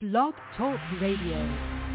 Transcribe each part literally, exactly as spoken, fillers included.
Blog Talk Radio.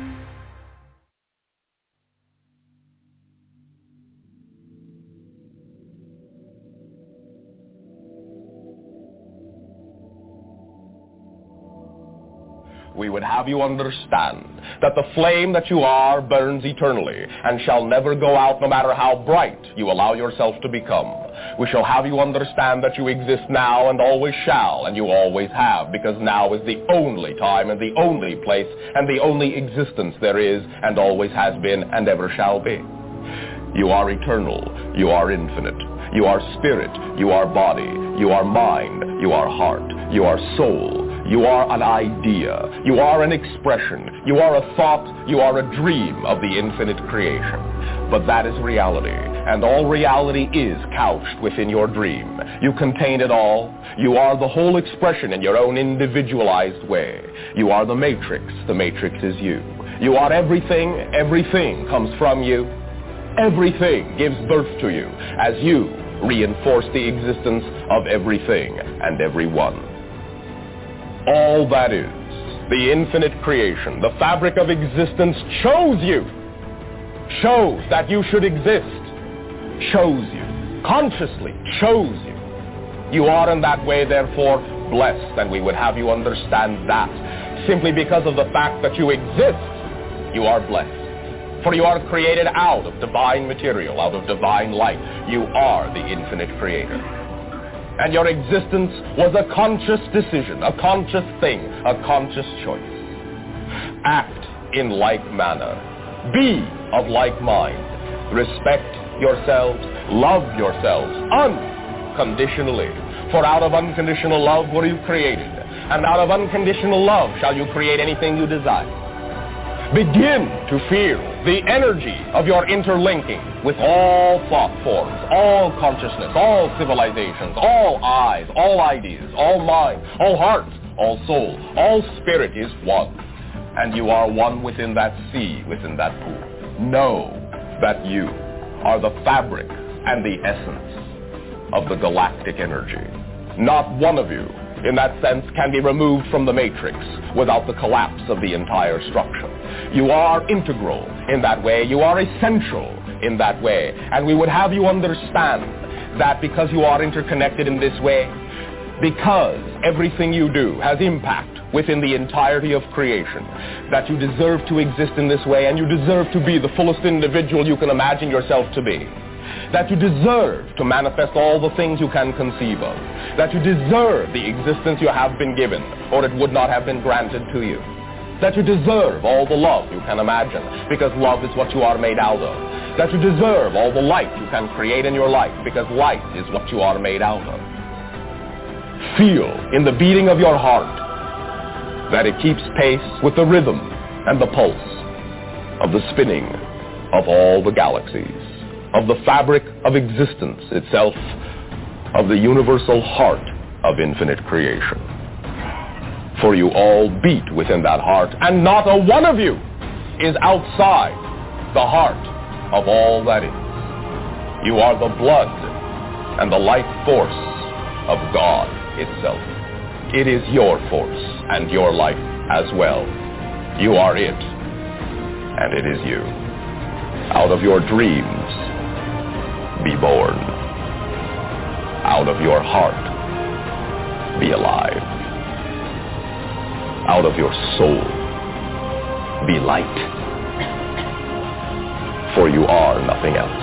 We would have you understand that the flame that you are burns eternally and shall never go out no matter how bright you allow yourself to become. We shall have you understand that you exist now and always shall, and you always have, because now is the only time and the only place and the only existence there is and always has been and ever shall be. You are eternal. You are infinite. You are spirit. You are body. You are mind. You are heart. You are soul. You are an idea. You are an expression. You are a thought. You are a dream of the infinite creation. But that is reality, and all reality is couched within your dream. You contain it all. You are the whole expression in your own individualized way. You are the matrix. The matrix is you. You are everything. Everything comes from you. Everything gives birth to you as you reinforce the existence of everything and everyone. All that is, the infinite creation, the fabric of existence chose you, chose that you should exist, chose you, consciously chose you. You are in that way, therefore, blessed, and we would have you understand that. Simply because of the fact that you exist, you are blessed. For you are created out of divine material, out of divine light. You are the infinite creator. And your existence was a conscious decision, a conscious thing, a conscious choice. Act in like manner. Be of like mind. Respect yourselves. Love yourselves unconditionally. For out of unconditional love were you created. And out of unconditional love shall you create anything you desire. Begin to feel the energy of your interlinking with all thought forms, all consciousness, all civilizations, all eyes, all ideas, all mind, all heart, all soul, all spirit is one. And you are one within that sea, within that pool. Know that you are the fabric and the essence of the galactic energy. Not one of you, in that sense, can be removed from the matrix without the collapse of the entire structure. You are integral in that way. You are essential in that way. And we would have you understand that because you are interconnected in this way, because everything you do has impact within the entirety of creation, that you deserve to exist in this way, and you deserve to be the fullest individual you can imagine yourself to be. That you deserve to manifest all the things you can conceive of. That you deserve the existence you have been given, or it would not have been granted to you. That you deserve all the love you can imagine, because love is what you are made out of. That you deserve all the light you can create in your life, because light is what you are made out of. Feel in the beating of your heart that it keeps pace with the rhythm and the pulse of the spinning of all the galaxies, of the fabric of existence itself, of the universal heart of infinite creation. For you all beat within that heart, and not a one of you is outside the heart of all that is. You are the blood and the life force of God itself. It is your force and your life as well. You are it, and it is you. Out of your dreams, be born. Out of your heart, be alive. Out of your soul, be light. For you are nothing else.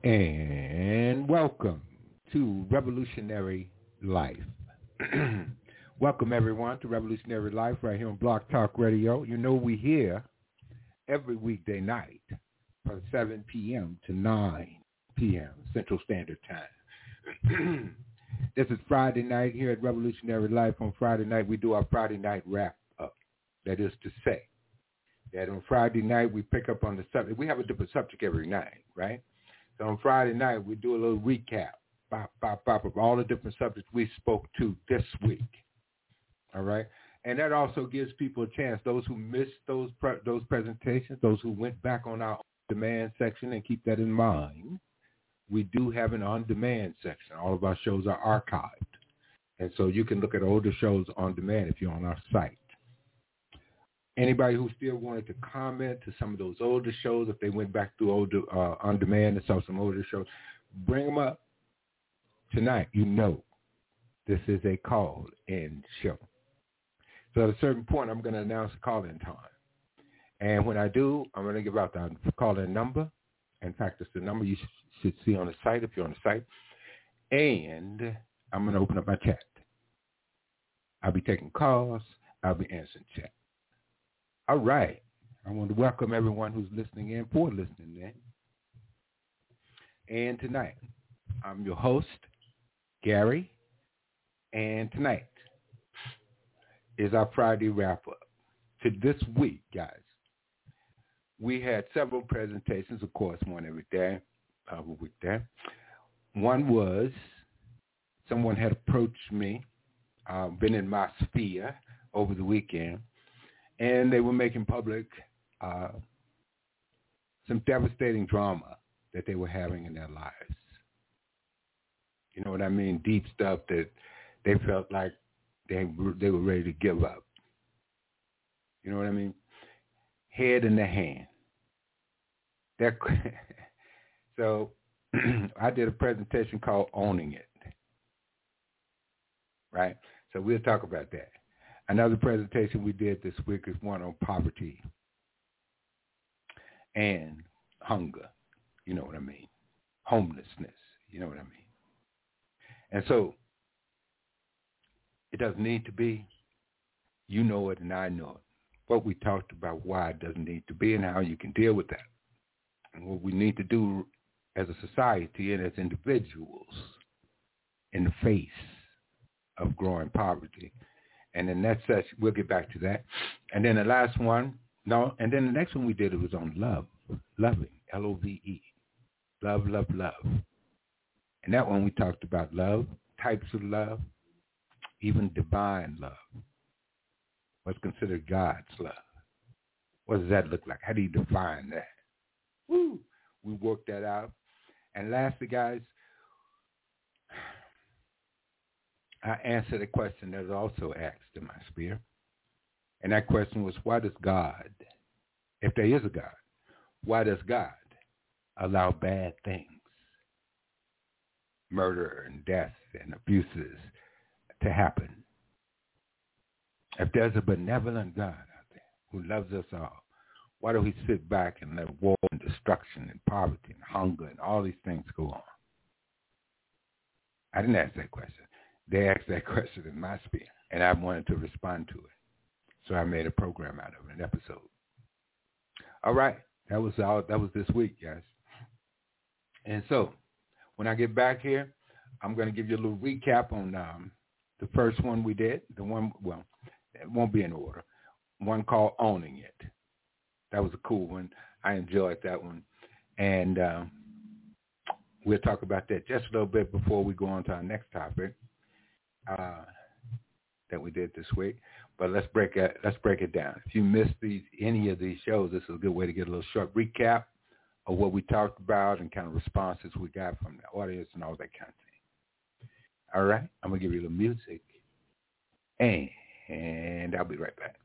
And welcome to Revolutionary Life. Welcome, everyone, to Revolutionary Life right here on Blog Talk Radio. You know we here every weekday night from seven p.m. to nine p.m. Central Standard Time. This is Friday night here at Revolutionary Life. On Friday night, we do our Friday night wrap-up. That is to say that on Friday night, we pick up on the subject. We have a different subject every night, right? So on Friday night, we do a little recap bop, bop, bop, of all the different subjects we spoke to this week. All right, and that also gives people a chance. Those who missed those pre- those presentations, those who went back on our on-demand section, and keep that in mind. We do have an on-demand section. All of our shows are archived, and so you can look at older shows on demand if you're on our site. Anybody who still wanted to comment to some of those older shows, if they went back through older uh, on demand and saw some older shows, bring them up tonight. You know, this is a call-in show. So at a certain point, I'm going to announce a call-in time. And when I do, I'm going to give out the call-in number. In fact, it's the number you sh- should see on the site if you're on the site. And I'm going to open up my chat. I'll be taking calls. I'll be answering chat. All right. I want to welcome everyone who's listening in, for listening in. And tonight, I'm your host, Gary. And tonight is our Friday wrap-up. To this week, guys, we had several presentations, of course, one every day, uh, week there. One was someone had approached me, uh, been in my sphere over the weekend, and they were making public uh, some devastating drama that they were having in their lives. You know what I mean? Deep stuff that they felt like They were, they were ready to give up. You know what I mean? Head in the hand. That, so I did a presentation called Owning It. Right? So we'll talk about that. Another presentation we did this week is one on poverty and hunger. You know what I mean? Homelessness. You know what I mean? And so it doesn't need to be. You know it and I know it. But we talked about why it doesn't need to be and how you can deal with that. And what we need to do as a society and as individuals in the face of growing poverty. And in that session, we'll get back to that. And then the last one, no, and then the next one we did, it was on love, loving, L O V E, love, love, love. And that one we talked about love, types of love, even divine love. What's considered God's love? What does that look like? How do you define that? Woo! We worked that out. And lastly, guys, I answered a question that was also asked in my sphere. And that question was, why does God, if there is a God, why does God allow bad things, murder and death and abuses to happen? If there's a benevolent God out there who loves us all, why do we sit back and let war and destruction and poverty and hunger and all these things go on? I didn't ask that question. They asked that question in my sphere, and I wanted to respond to it. So I made a program out of it, an episode. All right, that was all. That was this week, guys. And so when I get back here, I'm going to give you a little recap on um, the first one we did. The one, well, it won't be in order. One called Owning It. That was a cool one. I enjoyed that one. And um, we'll talk about that just a little bit before we go on to our next topic uh, that we did this week. But let's break it. Let's break it down. If you missed these any of these shows, this is a good way to get a little short recap of what we talked about and kind of responses we got from the audience and all that kind of thing. All right, I'm gonna give you a little music, and, and I'll be right back.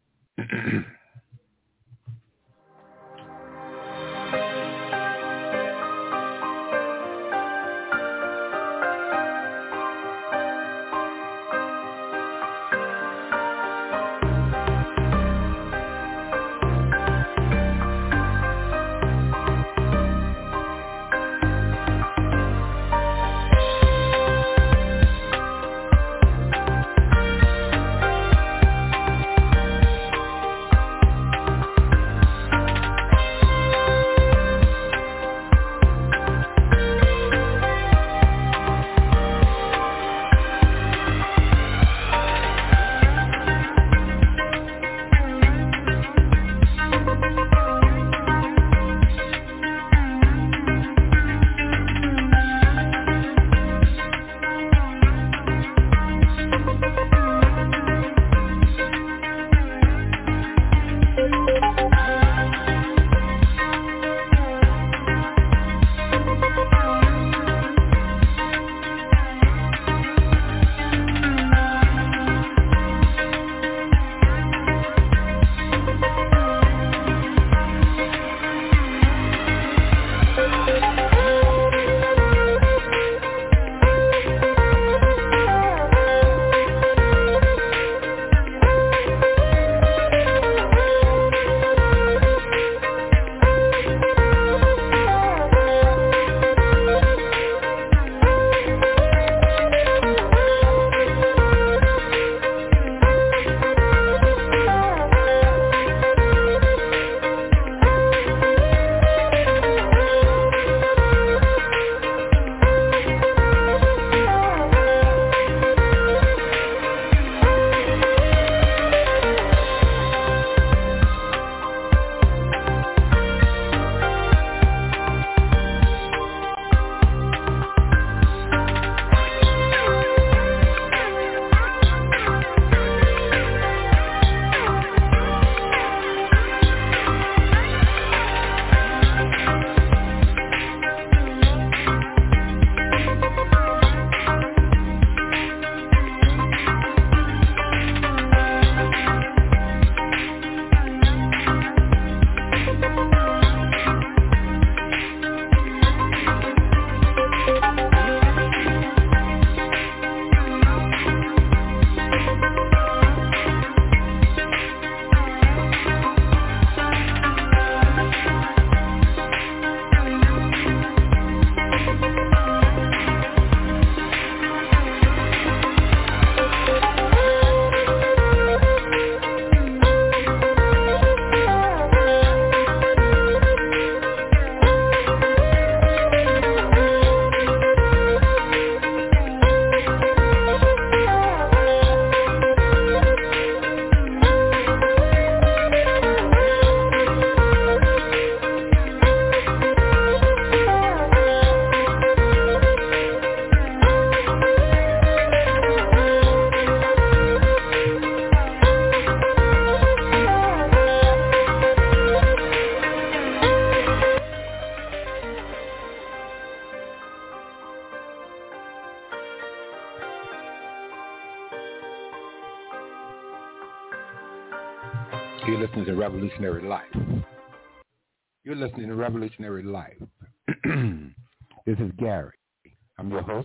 You're listening to Revolutionary Life. You're listening to Revolutionary Life. This is Gary. I'm your host.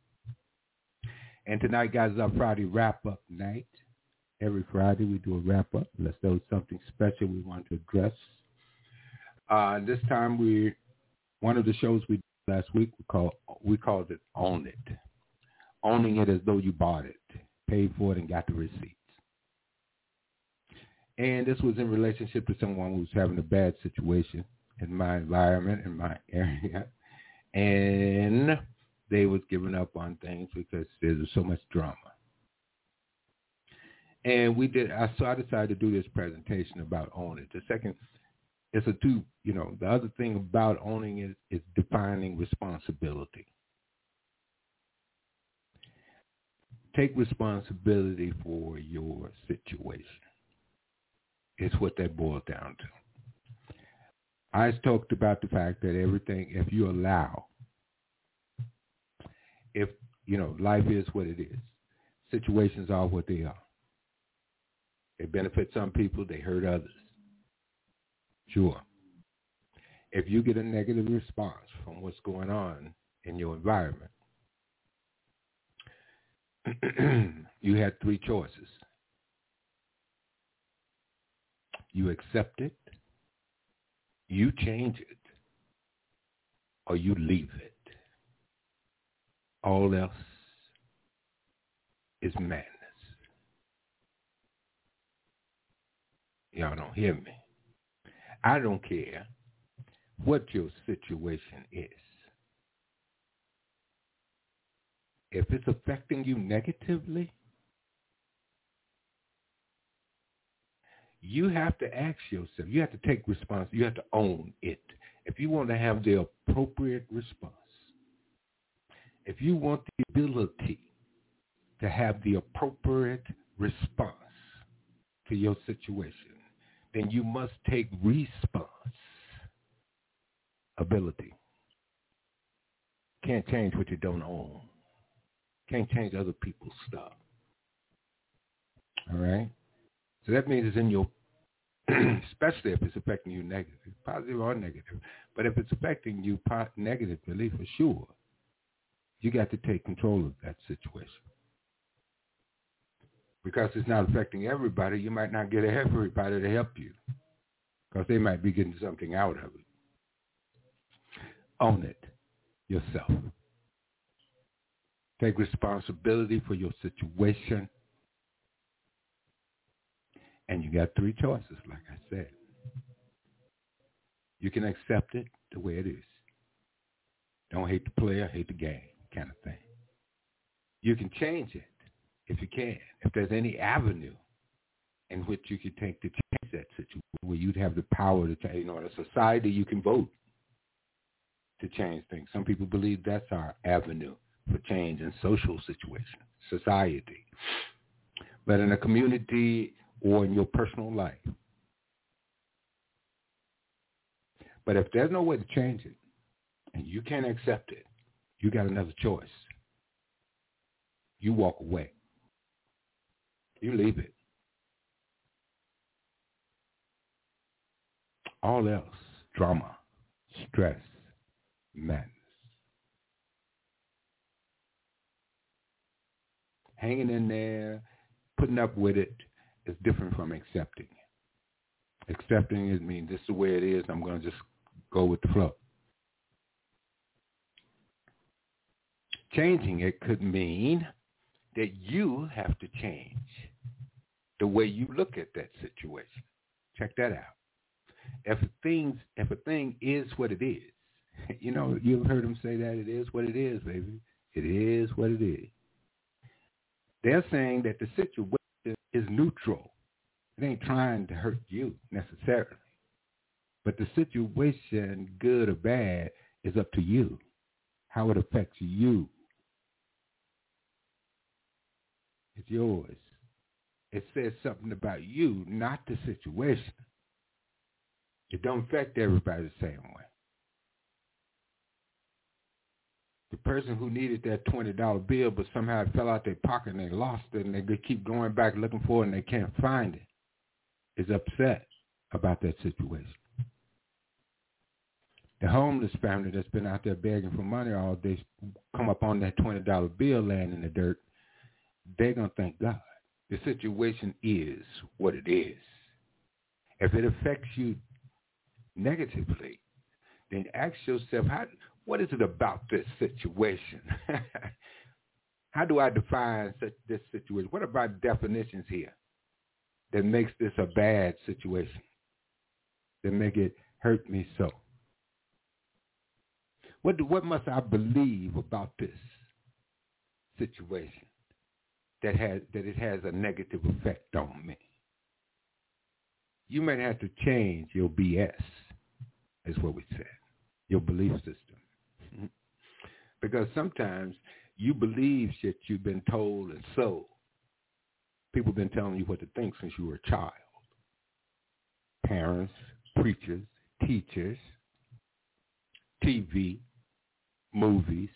And tonight, guys, is our Friday wrap-up night. Every Friday, we do a wrap-up. Unless there was something special we want to address. Uh, this time, we one of the shows we did last week, we, call, we called it Own It. Owning it as though you bought it, paid for it, and got the receipts. And this was in relationship to someone who was having a bad situation in my environment, in my area. And they was giving up on things because there was so much drama. And we did, I, so I decided to do this presentation about owning it. The second, it's a two, you know, the other thing about owning it is defining responsibility. Take responsibility for your situation. It's what that boils down to. I talked about the fact that everything, if you allow, if, you know, life is what it is. Situations are what they are. They benefit some people, they hurt others. Sure. If you get a negative response from what's going on in your environment, you had three choices. You accept it, you change it, or you leave it. All else is madness. Y'all don't hear me. I don't care what your situation is. If it's affecting you negatively, you have to ask yourself, you have to take responsibility, you have to own it. If you want to have the appropriate response, if you want the ability to have the appropriate response to your situation, then you must take responsibility. Can't change what you don't own. Can't change other people's stuff. All right? So that means it's in your, especially if it's affecting you negatively, positive or negative. But if it's affecting you po- negatively, for sure, you got to take control of that situation. Because it's not affecting everybody, you might not get everybody to help you. Because they might be getting something out of it. Own it yourself. Take responsibility for your situation. And you got three choices, like I said. You can accept it the way it is. Don't hate the player, hate the game kind of thing. You can change it if you can. If there's any avenue in which you could take to change that situation, where you'd have the power to change. You know, in a society, you can vote to change things. Some people believe that's our avenue for change in social situations, society. But in a community or in your personal life. But if there's no way to change it, and you can't accept it, you got another choice. You walk away. You leave it. All else, drama, stress, madness. Hanging in there, putting up with it, is different from accepting. Accepting it means this is the way it is. I'm going to just go with the flow. Changing it could mean that you have to change the way you look at that situation. Check that out. If a thing, if a thing is what it is, you know, you've heard them say that it is what it is, baby. It is what it is. They're saying that the situation is neutral. It ain't trying to hurt you necessarily. But the situation, good or bad, is up to you, how it affects you. It's yours. It says something about you, not the situation. It don't affect everybody the same way. The person who needed that twenty dollar bill, but somehow it fell out their pocket and they lost it, and they keep going back looking for it and they can't find it. is upset about that situation. The homeless family that's been out there begging for money all day come up on that twenty dollar bill laying in the dirt, they're going to thank God. The situation is what it is. If it affects you negatively, then ask yourself, how, what is it about this situation? How do I define such, this situation? What about definitions here that makes this a bad situation, that make it hurt me so? What do, what must I believe about this situation that has that it has a negative effect on me? You might have to change your B S, is what we said, your belief system. Because sometimes you believe shit you've been told and sold. People have been telling you what to think since you were a child. Parents, preachers, teachers, T V, movies.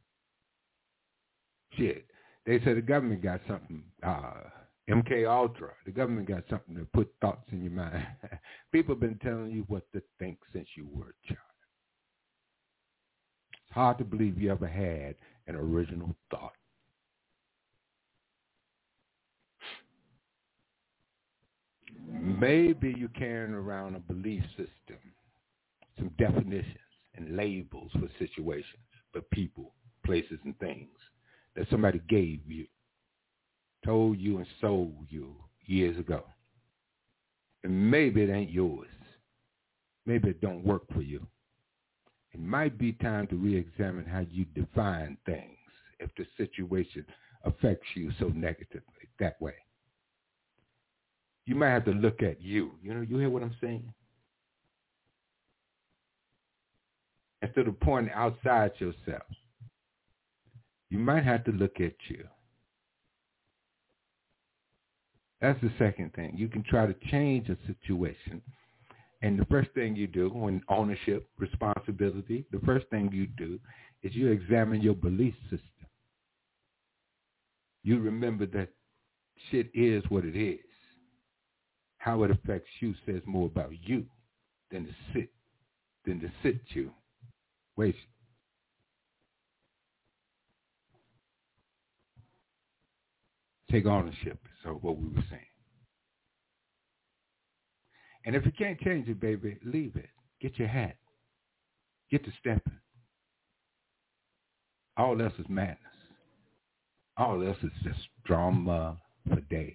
Shit. They said the government got something, uh, M K Ultra. The government got something to put thoughts in your mind. People have been telling you what to think since you were a child. It's hard to believe you ever had an original thought. Maybe you're carrying around a belief system, some definitions and labels for situations, for people, places, and things that somebody gave you, told you and sold you years ago. And maybe it ain't yours. Maybe it don't work for you. It might be time to re-examine how you define things if the situation affects you so negatively that way. You might have to look at you. You know, you hear what I'm saying? Instead of pointing outside yourself, you might have to look at you. That's the second thing. You can try to change a situation. And the first thing you do when ownership, responsibility, the first thing you do is you examine your belief system. You remember that shit is what it is. How it affects you says more about you than the sit, than the situation. Take ownership, so what we were saying. And if you can't change it, baby, leave it. Get your hat. Get to stepping. All else is madness. All else is just drama for days.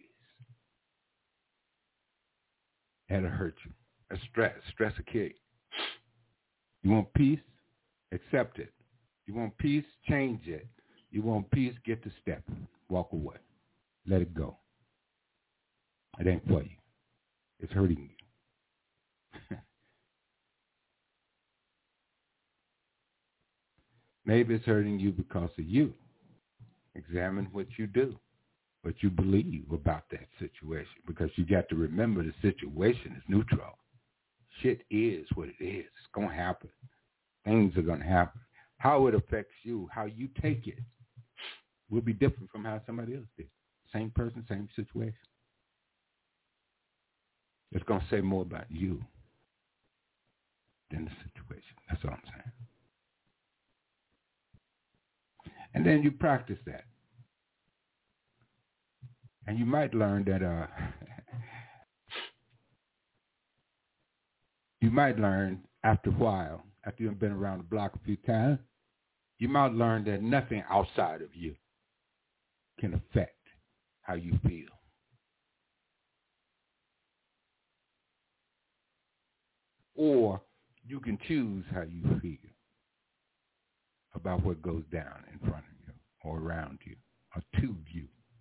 That'll hurt you. That's stress. Stress will kill you. You want peace? Accept it. You want peace? Change it. You want peace? Get to stepping. Walk away. Let it go. It ain't for you. It's hurting you. Maybe it's hurting you because of you. Examine what you do, what you believe about that situation, because you got to remember the situation is neutral. Shit is what it is. It's going to happen. Things are going to happen. How it affects you, how you take it, will be different from how somebody else did. Same person, same situation. It's going to say more about you than the situation. That's all I'm saying. And then you practice that. And you might learn that, uh, you might learn after a while, after you've been around the block a few times, you might learn that nothing outside of you can affect how you feel. Or you can choose how you feel about what goes down in front of you or around you or to you.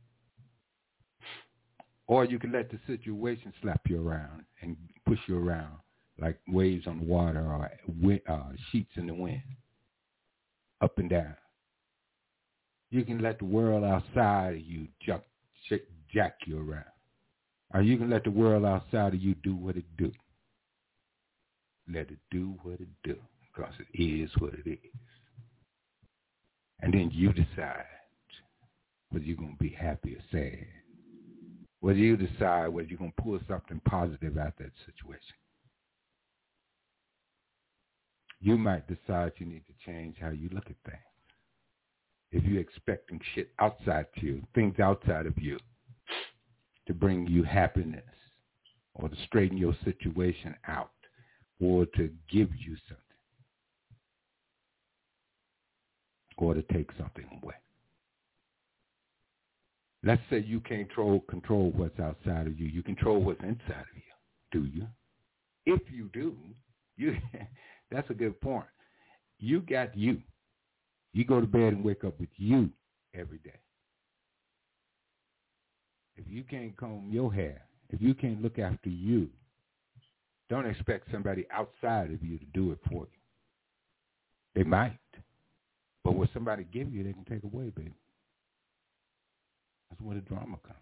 Or you can let the situation slap you around and push you around like waves on the water or wind, uh, sheets in the wind, up and down. You can let the world outside of you jack, jack you around. Or you can let the world outside of you do what it do. Let it do what it do, because it is what it is. And then you decide whether you're going to be happy or sad, whether you decide whether you're going to pull something positive out of that situation. You might decide you need to change how you look at things. If you're expecting shit outside you, things outside of you to bring you happiness or to straighten your situation out or to give you something or to take something away. Let's say you can't control, control what's outside of you. You control what's inside of you. Do you? If you do, you that's a good point. You got you. You go to bed and wake up with you every day. If you can't comb your hair, if you can't look after you, don't expect somebody outside of you to do it for you. They might. But what somebody give you, they can take away, baby. That's where the drama comes.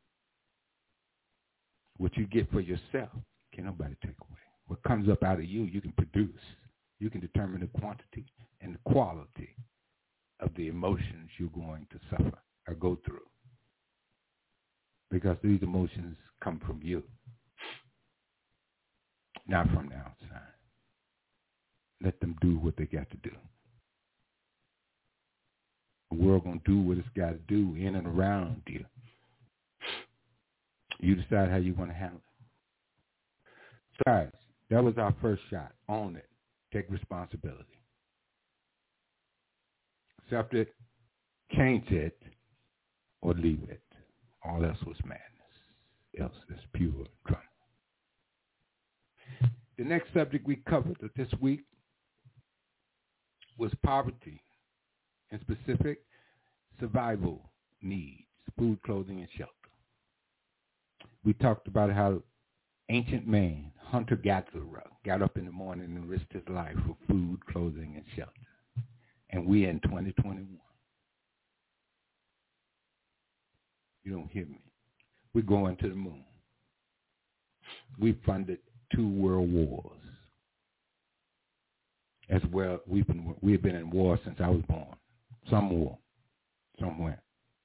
What you get for yourself, can't nobody take away. What comes up out of you, you can produce. You can determine the quantity and the quality of the emotions you're going to suffer or go through. Because these emotions come from you, not from the outside. Let them do what they got to do. The world going to do what it's got to do in and around you. You decide how you want to handle it. So, guys, that was our first shot. Own it. Take responsibility. Accept it, change it, or leave it. All else was madness. Else is pure drama. The next subject we covered this week was poverty, and specific survival needs, food, clothing, and shelter. We talked about how ancient man, hunter-gatherer, got up in the morning and risked his life for food, clothing, and shelter. And we in twenty twenty-one. You don't hear me. We're going to the moon. We funded two world wars. As well, we've been we've been in war since I was born. Some war, somewhere.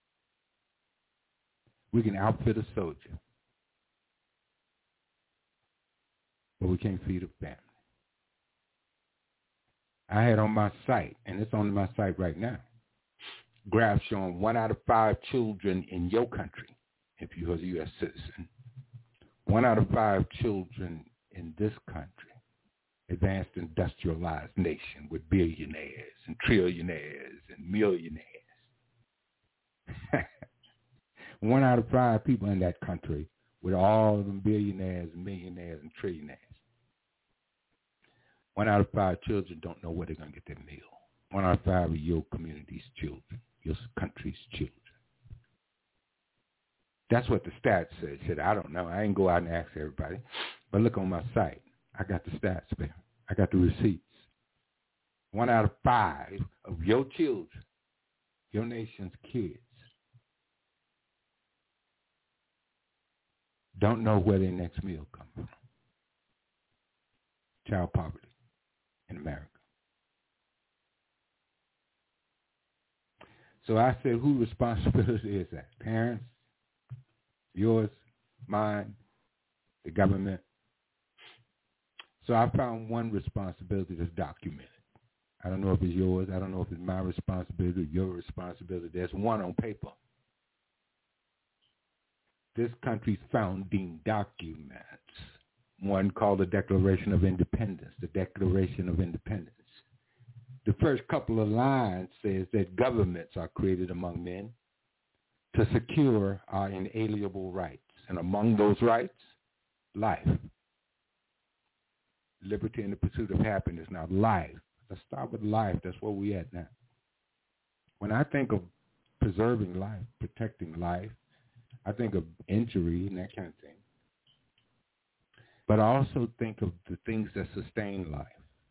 We can outfit a soldier, but we can't feed a family. I had on my site, and it's on my site right now, graphs showing one out of five children in your country, if you're a U S citizen, one out of five children in this country, advanced industrialized nation with billionaires and trillionaires and millionaires. One out of five people in that country with all of them billionaires and millionaires and trillionaires. One out of five children don't know where they're going to get their meal. One out of five of your community's children, your country's children. That's what the stats said. Said, I don't know. I ain't go out and ask everybody. But look on my site. I got the stats there. I got the receipts. One out of five of your children, your nation's kids, don't know where their next meal comes from. Child poverty in America. So I said, whose responsibility is that? Parents? Yours? Mine? The government? So I found one responsibility that's documented. I don't know if it's yours. I don't know if it's my responsibility or your responsibility. There's one on paper. This country's founding documents. One called the Declaration of Independence, the Declaration of Independence. The first couple of lines says that governments are created among men to secure our inalienable rights. And among those rights, life. Liberty and the pursuit of happiness. Now, life. Let's start with life. That's where we at now. When I think of preserving life, protecting life, I think of injury and that kind of thing. But I also think of the things that sustain life.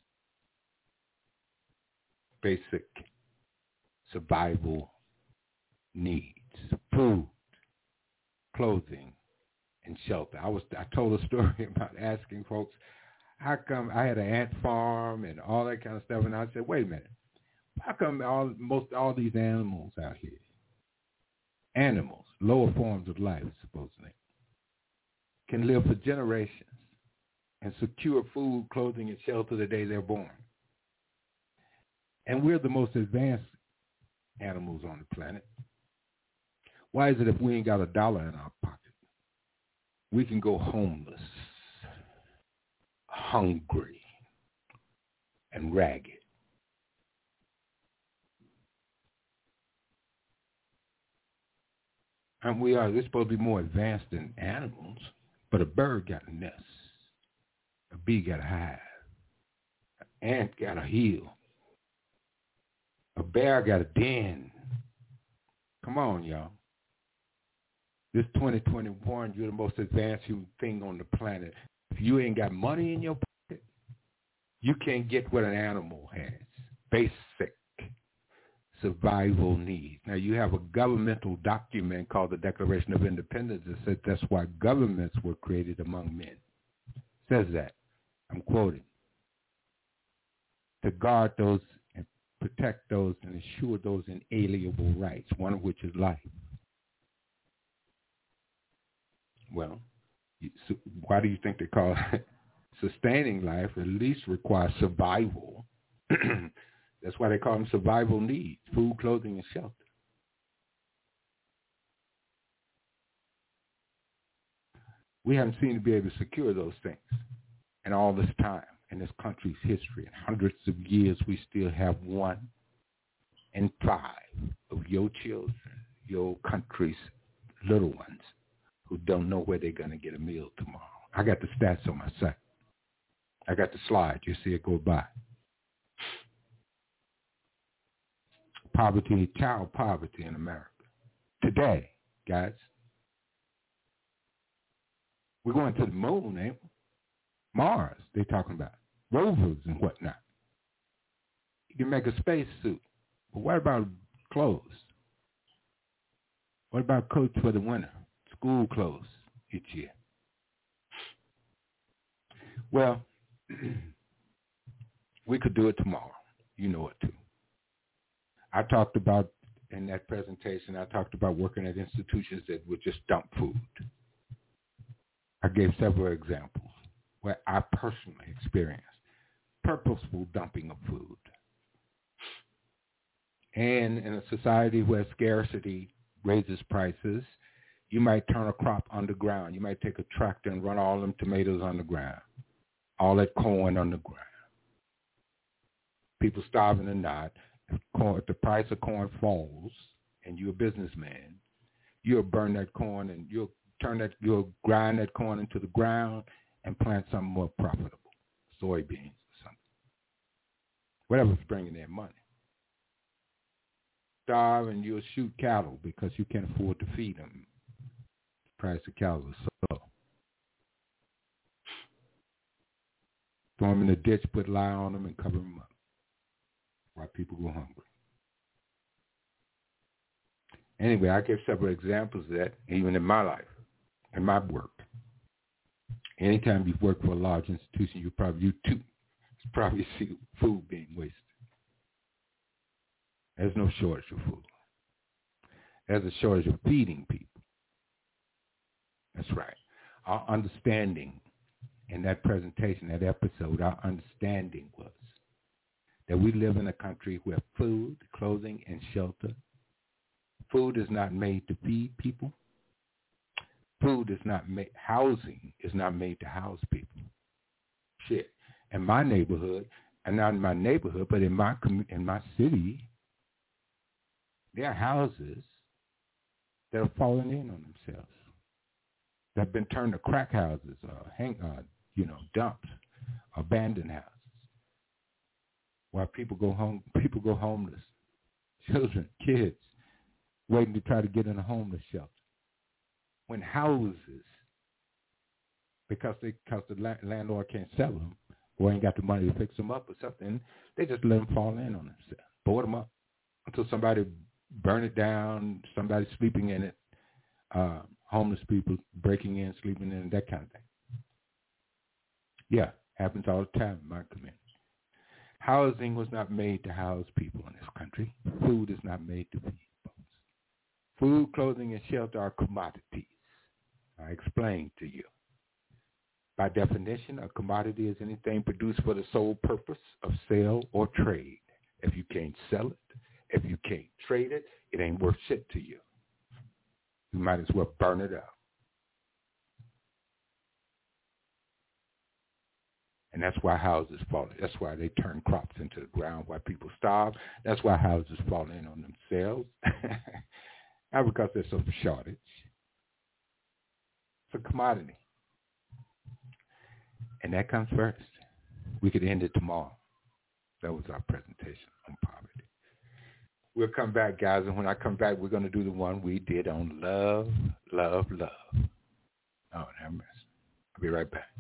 Basic survival needs. Food, clothing, and shelter. I was I told a story about asking folks, how come I had an ant farm and all that kind of stuff, and I said, wait a minute, how come all most all these animals out here, animals, lower forms of life, supposedly, can live for generations and secure food, clothing, and shelter the day they're born. And we're the most advanced animals on the planet. Why is it if we ain't got a dollar in our pocket, we can go homeless, hungry, and ragged? And we are, we're supposed to be more advanced than animals, but a bird got a nest, a bee got a hive, an ant got a hill, a bear got a den. Come on, y'all. This twenty twenty-one, you're the most advanced human thing on the planet. If you ain't got money in your pocket, you can't get what an animal has. Basic survival needs. Now, you have a governmental document called the Declaration of Independence that says that's why governments were created among men. It says that. I'm quoting. To guard those and protect those and ensure those inalienable rights, one of which is life. Well, so why do you think they call it sustaining life? At least requires survival. That's why they call them survival needs, food, clothing, and shelter. We haven't seemed to be able to secure those things. And all this time in this country's history, in hundreds of years, we still have one in five of your children, your country's little ones, who don't know where they're going to get a meal tomorrow. I got the stats on my site. I got the slide. You see it go by. Poverty, child poverty in America. Today, guys, we're going to the moon, ain't we? Mars, they're talking about. Rovers and whatnot. You can make a space suit. But what about clothes? What about coats for the winter? School clothes each year. Well, we could do it tomorrow. You know it too. I talked about, in that presentation, I talked about working at institutions that would just dump food. I gave several examples where I personally experienced purposeful dumping of food. And in a society where scarcity raises prices, you might turn a crop underground. You might take a tractor and run all them tomatoes underground, all that corn underground. People starving or not, if, corn, if the price of corn falls and you're a businessman, you'll burn that corn and you'll turn that, you'll grind that corn into the ground and plant something more profitable, soybeans or something, whatever's bringing in money. Starve and you'll shoot cattle because you can't afford to feed them. The price of cattle is so low. Throw them in the ditch, put lye on them, and cover them up while people go hungry. Anyway, I give several examples of that, even in my life, in my work. Anytime you've worked for a large institution, you probably, you too, probably see food being wasted. There's no shortage of food. There's a shortage of feeding people. That's right. Our understanding in that presentation, that episode, our understanding was that we live in a country where food, clothing, and shelter, food is not made to feed people. Food is not made, housing is not made to house people. Shit. In my neighborhood, and not in my neighborhood, but in my in my city, there are houses that are falling in on themselves, that have been turned to crack houses, or hang, uh, you know, dumps, abandoned houses, while people go home, people go homeless, children, kids, waiting to try to get in a homeless shelter. When houses, because they, because the la- landlord can't sell them, or ain't got the money to fix them up or something, they just let them fall in on themselves, board them up until somebody burn it down, somebody sleeping in it, uh, homeless people breaking in, sleeping in it, that kind of thing. Yeah, happens all the time in my community. Housing was not made to house people in this country. Food is not made to feed folks. Food, clothing, and shelter are commodities. I explained to you. By definition, a commodity is anything produced for the sole purpose of sale or trade. If you can't sell it, if you can't trade it, it ain't worth shit to you. You might as well burn it up. And that's why houses fall. That's why they turn crops into the ground, why people starve. That's why houses fall in on themselves. Not because there's some shortage. It's a commodity. And that comes first. We could end it tomorrow. That was our presentation on poverty. We'll come back, guys, and when I come back, we're going to do the one we did on love, love, love. Oh, have mercy. I'll be right back.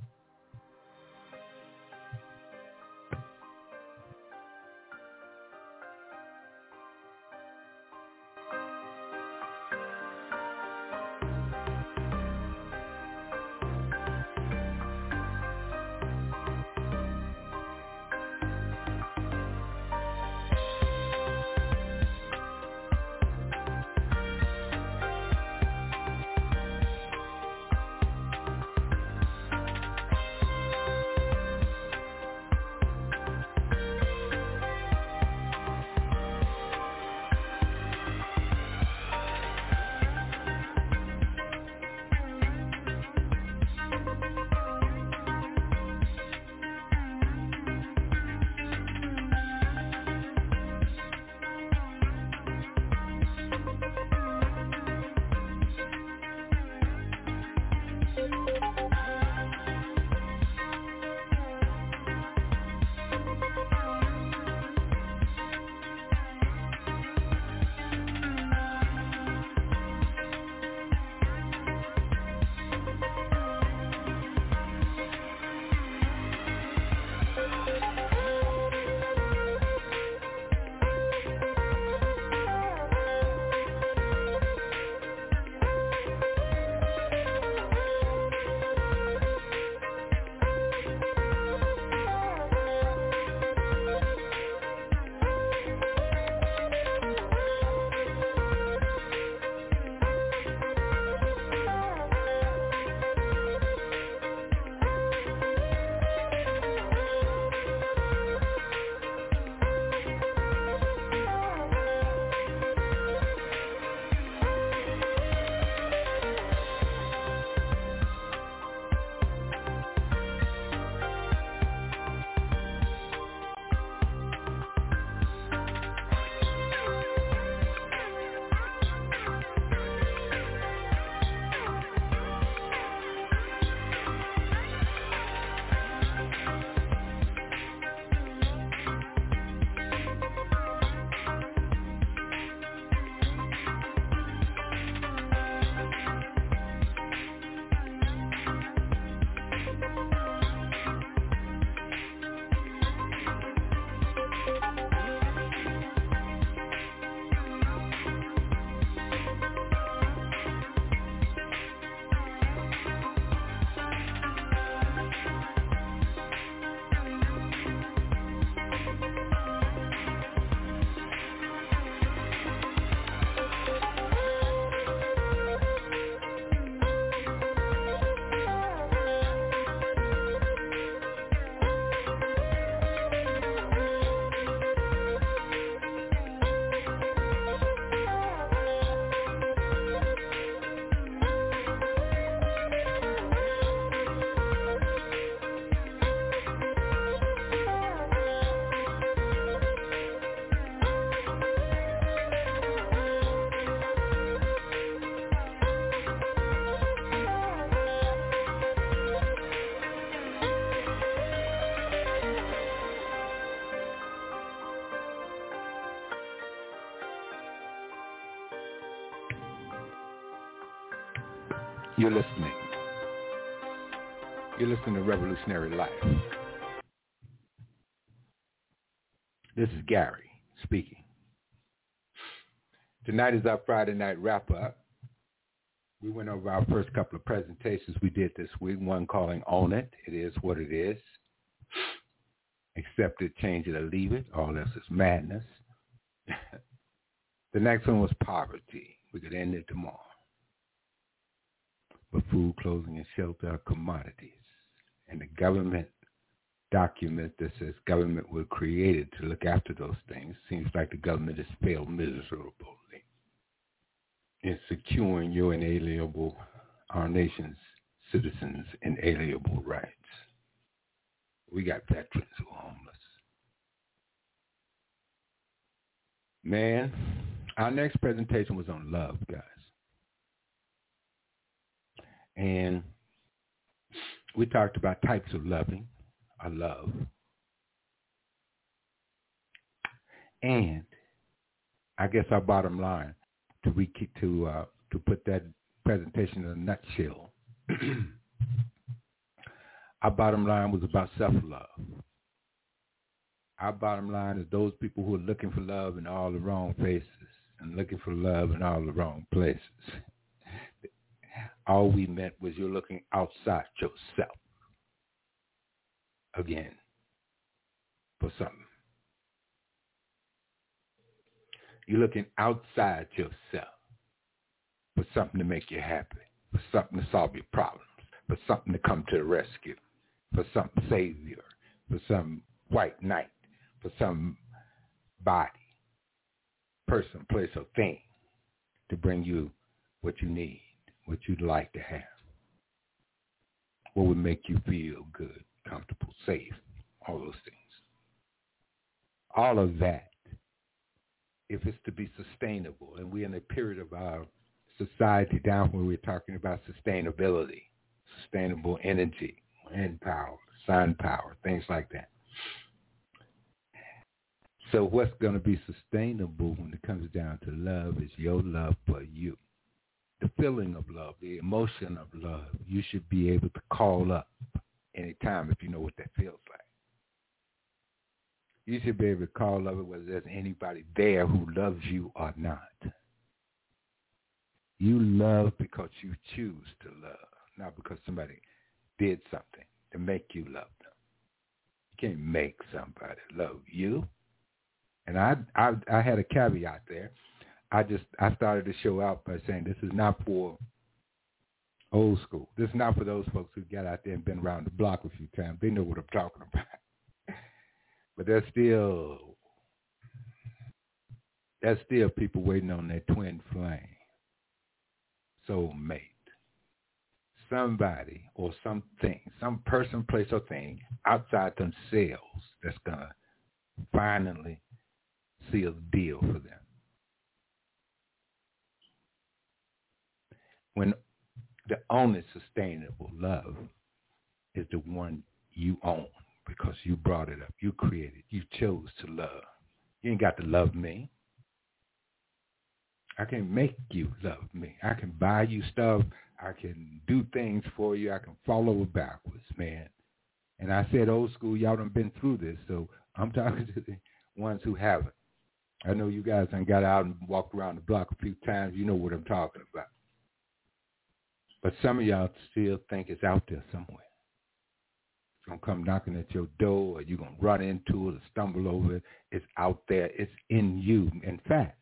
You're listening. You're listening to Revolutionary Life. This is Gary speaking. Tonight is our Friday night wrap-up. We went over our first couple of presentations we did this week, one calling Own It. It is what it is. Accept it, change it, or leave it. All else is madness. The next one was poverty. We could end it tomorrow. But food, clothing, and shelter are commodities. and the government document that says government was created to look after those things, seems like the government has failed miserably in securing your inalienable, our nation's citizens' inalienable rights. We got veterans who are homeless. Man, our next presentation was on love, guys. And we talked about types of loving, or love. And I guess our bottom line, to re- to uh, to put that presentation in a nutshell, our bottom line was about self-love. Our bottom line is those people who are looking for love in all the wrong places and looking for love in all the wrong places. All we meant was you're looking outside yourself again for something. You're looking outside yourself for something to make you happy, for something to solve your problems, for something to come to the rescue, for some savior, for some white knight, for some body, person, place, or thing to bring you what you need, what you'd like to have, what would make you feel good, comfortable, safe, all those things. All of that, if it's to be sustainable, and we're in a period of our society down where we're talking about sustainability, sustainable energy, wind power, sun power, things like that. So what's going to be sustainable when it comes down to love is your love for you. The feeling of love, the emotion of love, you should be able to call up anytime if you know what that feels like. You should be able to call up whether there's anybody there who loves you or not. You love because you choose to love, not because somebody did something to make you love them. You can't make somebody love you. And I, I, I had a caveat there. I just, I started the show out by saying this is not for old school. This is not for those folks who got out there and been around the block a few times. They know what I'm talking about. But there's still, there's still people waiting on their twin flame, soulmate. Somebody or something, some person, place, or thing outside themselves that's going to finally seal the deal for them. When the only sustainable love is the one you own because you brought it up, you created, you chose to love. You ain't got to love me. I can make you love me. I can buy you stuff. I can do things for you. I can follow backwards, man. And I said old school, y'all done been through this, so I'm talking to the ones who haven't. I know you guys done got out and walked around the block a few times. You know what I'm talking about. But some of y'all still think it's out there somewhere. It's going to come knocking at your door, or you're going to run into it or stumble over it. It's out there. It's in you. In fact,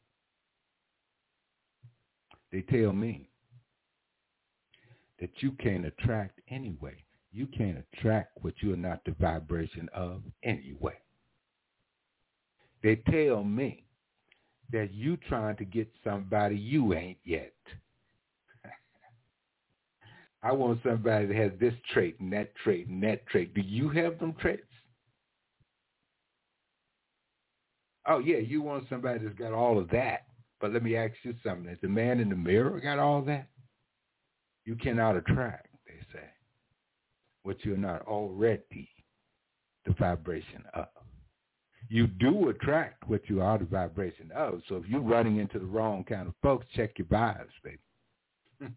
they tell me that you can't attract anyway. You can't attract what you are not the vibration of anyway. They tell me that you trying to get somebody you ain't yet. I want somebody that has this trait and that trait and that trait. Do you have them traits? Oh, yeah, you want somebody that's got all of that. But let me ask you something. Has the man in the mirror got all that? You cannot attract, they say, what you're not already the vibration of. You do attract what you are the vibration of. So if you're running into the wrong kind of folks, check your vibes, baby.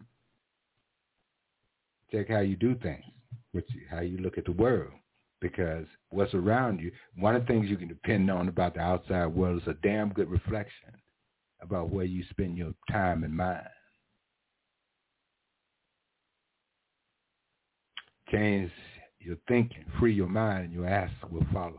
Check how you do things, which, how you look at the world, because what's around you, one of the things you can depend on about the outside world is a damn good reflection about where you spend your time and mind. Change your thinking, free your mind, and your ass will follow,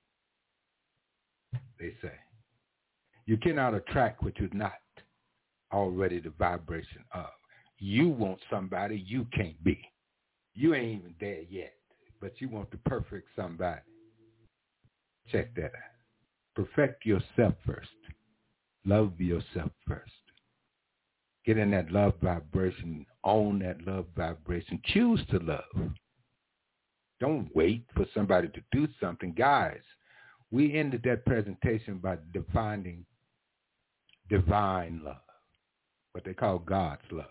they say. You cannot attract what you're not already the vibration of. You want somebody you can't be. You ain't even there yet. but you want to perfect somebody. Check that out. Perfect yourself first. Love yourself first. Get in that love vibration. Own that love vibration. Choose to love. Don't wait for somebody to do something. Guys, we ended that presentation by defining divine love, what they call God's love.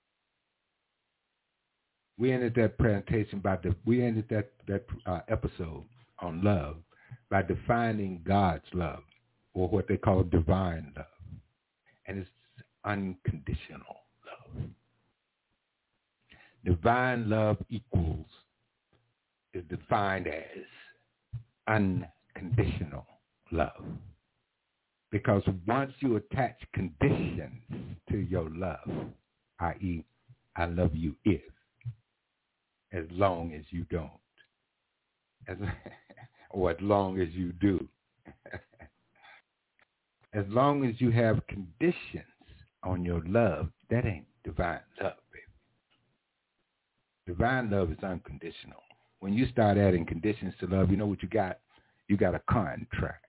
We ended that presentation by the, we ended that that uh, episode on love by defining God's love, or what they call divine love, and it's unconditional love. Divine love equals is defined as unconditional love, because once you attach conditions to your love, that is, I love you if, as long as you don't, as or as long as you do. As long as you have conditions on your love, that ain't divine love, baby. Divine love is unconditional. When you start adding conditions to love, you know what you got? You got a contract.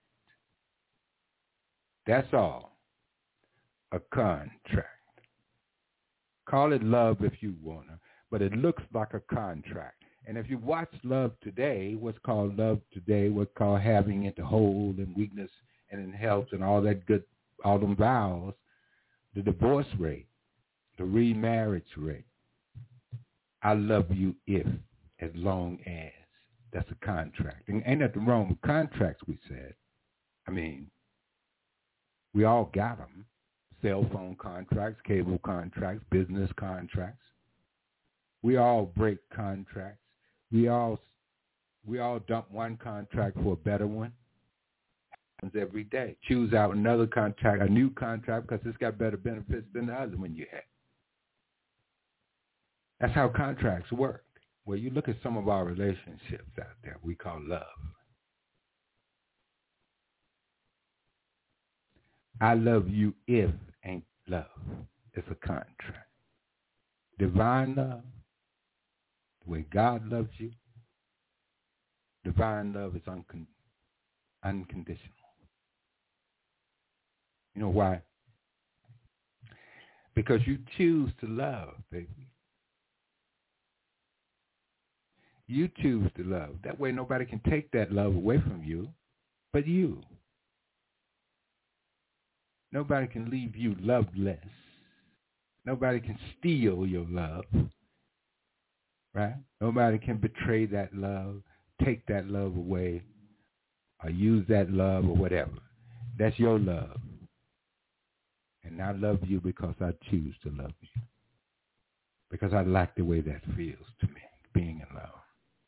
That's all. A contract. Call it love if you want to, but it looks like a contract. And if you watch Love Today, what's called Love Today, what's called having it, the whole and weakness and in health and all that good, all them vows, the divorce rate, the remarriage rate, I love you if, as long as, that's a contract. And ain't nothing wrong with contracts, we said. I mean, we all got them. Cell phone contracts, cable contracts, business contracts. We all break contracts. We all we all dump one contract for a better one. Happens every day. Choose out another contract, a new contract, because it's got better benefits than the other one you had. That's how contracts work. Well, you look at some of our relationships out there we call love. I love you if ain't love. It's a contract. Divine love, the way God loves you, divine love is uncon- unconditional. You know why? Because you choose to love, baby. You choose to love. That way nobody can take that love away from you but you. Nobody can leave you loveless. Nobody can steal your love, right? Nobody can betray that love, take that love away, or use that love or whatever. That's your love. And I love you because I choose to love you. Because I like the way that feels to me, being in love.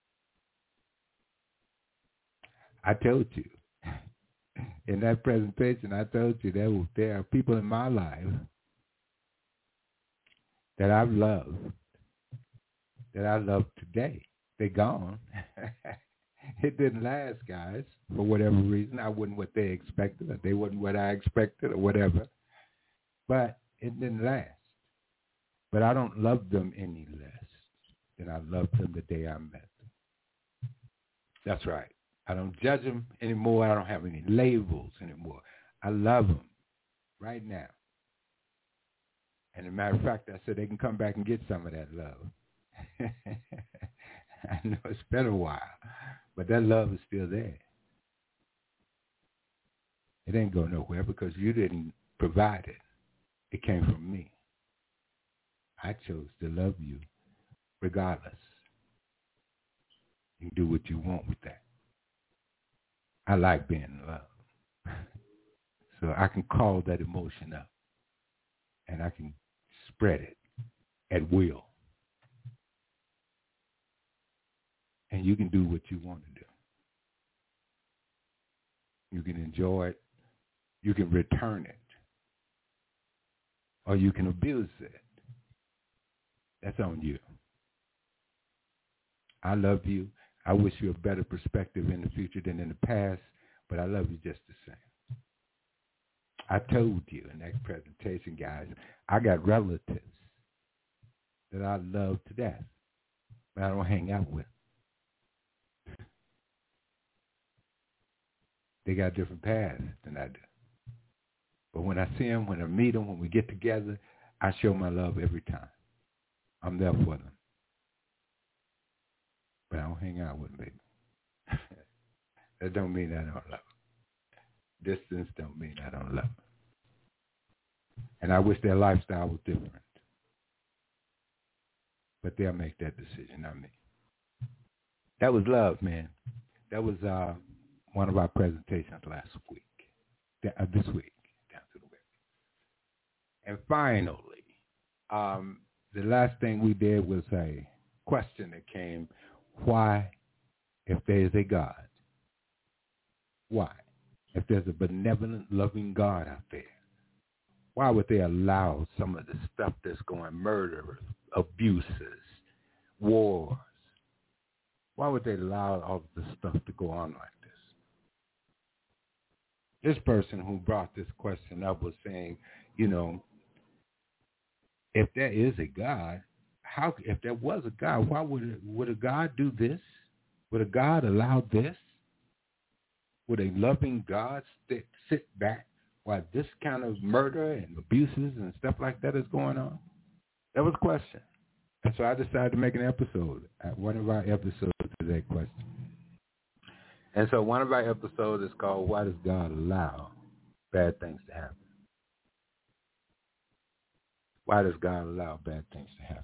I told you. In that presentation, I told you there, was, there are people in my life that I've loved, that I love today. They're gone. It didn't last, guys, for whatever reason. I wasn't what they expected, or they wasn't what I expected, or whatever. But it didn't last. But I don't love them any less than I loved them the day I met them. That's right. I don't judge them anymore. I don't have any labels anymore. I love them right now. And as a matter of fact, I said they can come back and get some of that love. I know it's been a while, but that love is still there. It ain't go nowhere because you didn't provide it. It came from me. I chose to love you regardless. You can do what you want with that. I like being in love. So I can call that emotion up and I can spread it at will. And you can do what you want to do. You can enjoy it. You can return it. Or you can abuse it. That's on you. I love you. I wish you a better perspective in the future than in the past, but I love you just the same. I told you in that presentation, guys, I got relatives that I love to death, but I don't hang out with. They got different paths than I do. But when I see them, when I meet them, when we get together, I show my love every time. I'm there for them. But I don't hang out with them, baby. That don't mean I don't love them. Distance don't mean I don't love them. And I wish their lifestyle was different. But they'll make that decision, not me. That was love, man. That was uh, one of our presentations last week, uh, this week, down to the web. And finally, um, the last thing we did was a question that came, why, if there is a God, why? If there's a benevolent, loving God out there, why would they allow some of the stuff that's going, murder, abuses, wars? Why would they allow all of this stuff to go on like this? This person who brought this question up was saying, you know, if there is a God, how? If there was a God, why would it, would a God do this? Would a God allow this? Would a loving God sit, sit back while this kind of murder and abuses and stuff like that is going on? That was a question. And so I decided to make an episode, at one of our episodes to that question. And so one of our episodes is called, Why Does God Allow Bad Things to Happen? Why does God allow bad things to happen?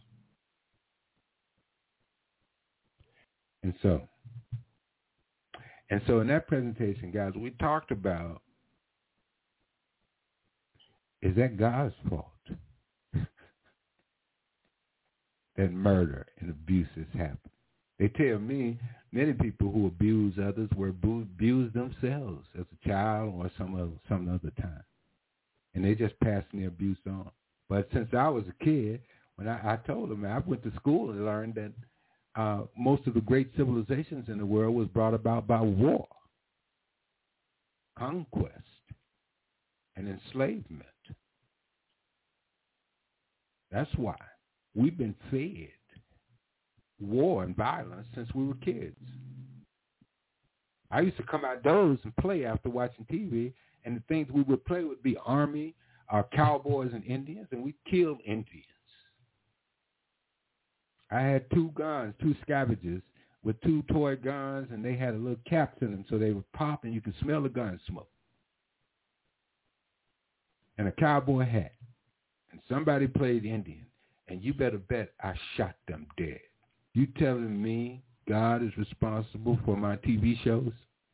And so, and so in that presentation, guys, we talked about, is that God's fault that murder and abuses happen? They tell me many people who abuse others were abused themselves as a child or some other, some other time. And they just passing the abuse on. But since I was a kid, when I, I told them, I went to school and learned that uh, most of the great civilizations in the world was brought about by war, conquest, and enslavement. That's why we've been fed war and violence since we were kids. I used to come outdoors and play after watching T V, and the things we would play would be Army, our cowboys and Indians, and we killed Indians. I had two guns, two scavengers with two toy guns, and they had a little caps in them so they would pop and you could smell the gun smoke. And a cowboy hat. And somebody played Indian, and you better bet I shot them dead. You telling me God is responsible for my T V shows?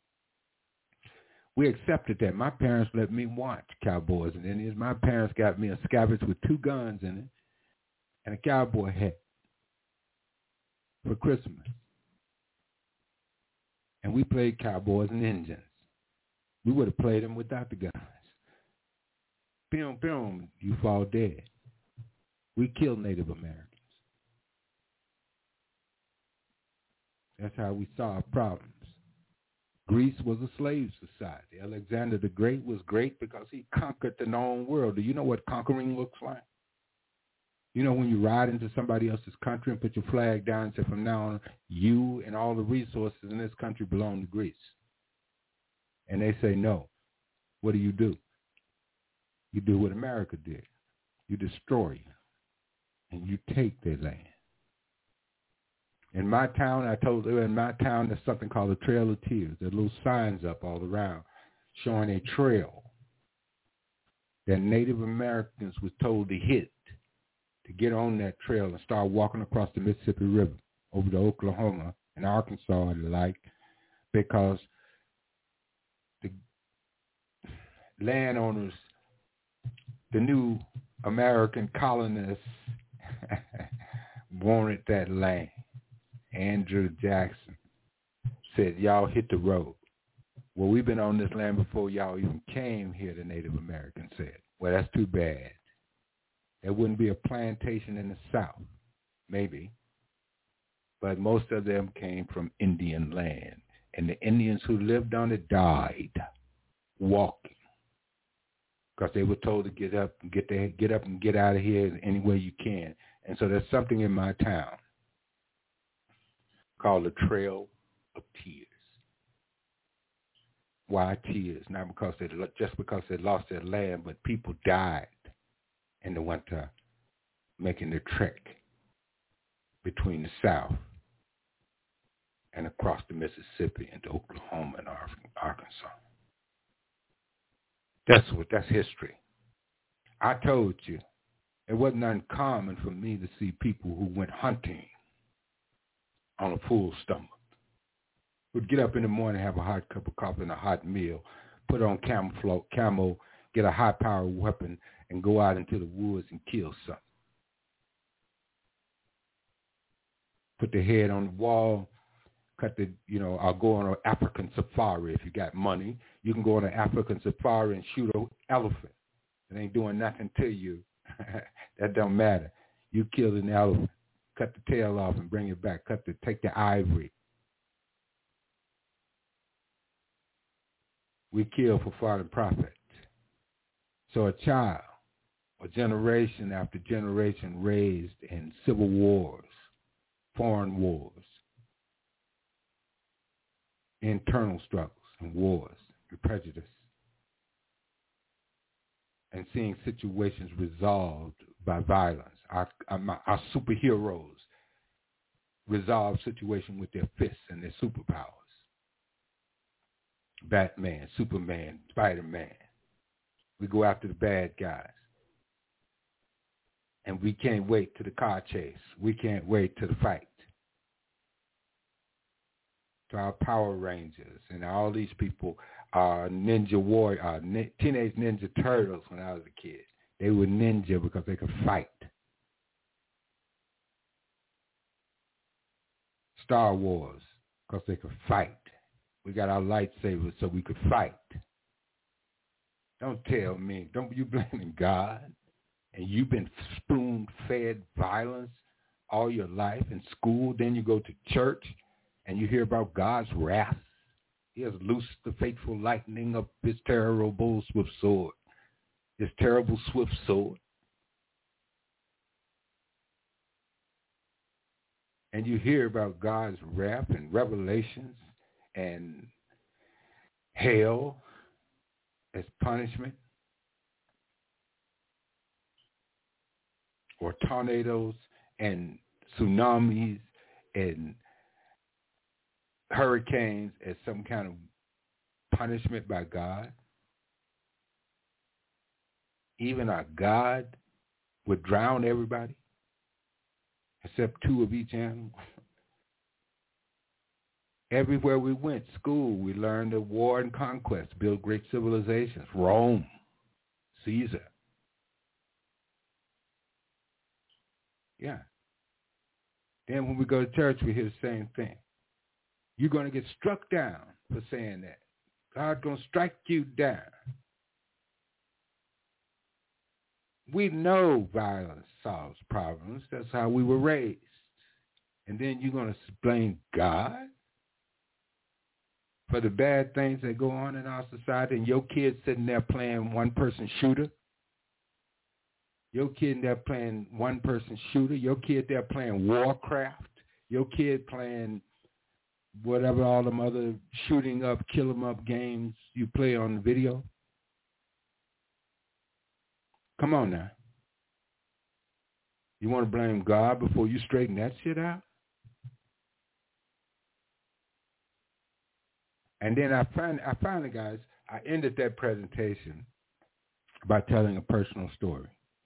We accepted that. My parents let me watch cowboys and Indians. My parents got me a scabbard with two guns in it and a cowboy hat for Christmas. And we played cowboys and Indians. We would have played them without the guns. Boom, boom, you fall dead. We killed Native Americans. That's how we solved problems. Greece was a slave society. Alexander the Great was great because he conquered the known world. Do you know what conquering looks like? You know when you ride into somebody else's country and put your flag down and say, from now on, you and all the resources in this country belong to Greece. And they say, no. What do you do? You do what America did. You destroy them, and you take their land. In my town, I told you, in my town, there's something called the Trail of Tears. There are little signs up all around showing a trail that Native Americans was told to hit to get on that trail and start walking across the Mississippi River over to Oklahoma and Arkansas and the like, because the landowners, the new American colonists wanted that land. Andrew Jackson said, y'all hit the road. Well, we've been on this land before y'all even came here, the Native Americans said. Well, that's too bad. There wouldn't be a plantation in the South, maybe. But most of them came from Indian land. And the Indians who lived on it died walking. Because they were told to get up and get their, get up and get out of here any way you can. And so there's something in my town called the Trail of Tears. why tears? Not because they just because they lost their land, but people died in the winter making the trek between the South and across the Mississippi into Oklahoma and Arkansas. That's what that's history. I told you, it wasn't uncommon for me to see people who went hunting on a full stomach. Would get up in the morning, have a hot cup of coffee and a hot meal, put on camel, camel, get a high-powered weapon, and go out into the woods and kill something. Put the head on the wall, cut the, you know, I'll go on an African safari. If you got money, you can go on an African safari and shoot an elephant. It ain't doing nothing to you. That don't matter. You killed an elephant. Cut the tail off and bring it back. Cut the, take the ivory. We kill for foreign profit. So a child, a generation after generation raised in civil wars, foreign wars, internal struggles and wars and prejudice, and seeing situations resolved by violence. Our, our, our superheroes resolve situations with their fists and their superpowers. Batman, Superman, Spider-Man. We go after the bad guys. And we can't wait to the car chase. We can't wait to the fight. To our Power Rangers and all these people are Ninja Warrior, uh, ni- Teenage Ninja Turtles when I was a kid. They were ninja because they could fight. Star Wars because they could fight. We got our lightsabers so we could fight. Don't tell me, don't you blaming God? And you've been spoon-fed violence all your life in school. Then you go to church and you hear about God's wrath. He has loosed the fateful lightning of his terrible swift sword. His terrible swift sword. And you hear about God's wrath and Revelations and hell as punishment, or tornadoes and tsunamis and hurricanes as some kind of punishment by God. Even our God would drown everybody except two of each animal. Everywhere we went, school, we learned of war and conquest, build great civilizations. Rome, Caesar. Yeah. Then when we go to church, we hear the same thing. You're going to get struck down for saying that. God's going to strike you down. We know violence solves problems. That's how we were raised. And then you're going to blame God for the bad things that go on in our society, and your kid sitting there playing one-person shooter. Your kid there playing one-person shooter. Your kid there playing Warcraft. Your kid playing whatever all them other shooting up, kill 'em up games you play on the video. Come on now. You want to blame God before you straighten that shit out? And then I find, I finally, guys, I ended that presentation by telling a personal story.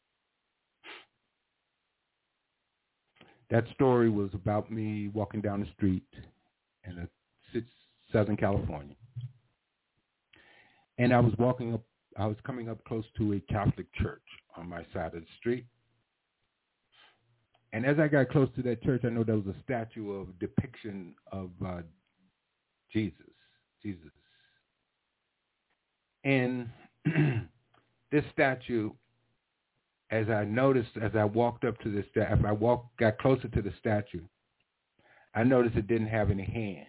That story was about me walking down the street in a, Southern California. And I was walking up, I was coming up close to a Catholic church on my side of the street. And as I got close to that church, I know there was a statue of depiction of uh, Jesus. Jesus. And this statue, as I noticed, as I walked up to this, if I walked, got closer to the statue, I noticed it didn't have any hands.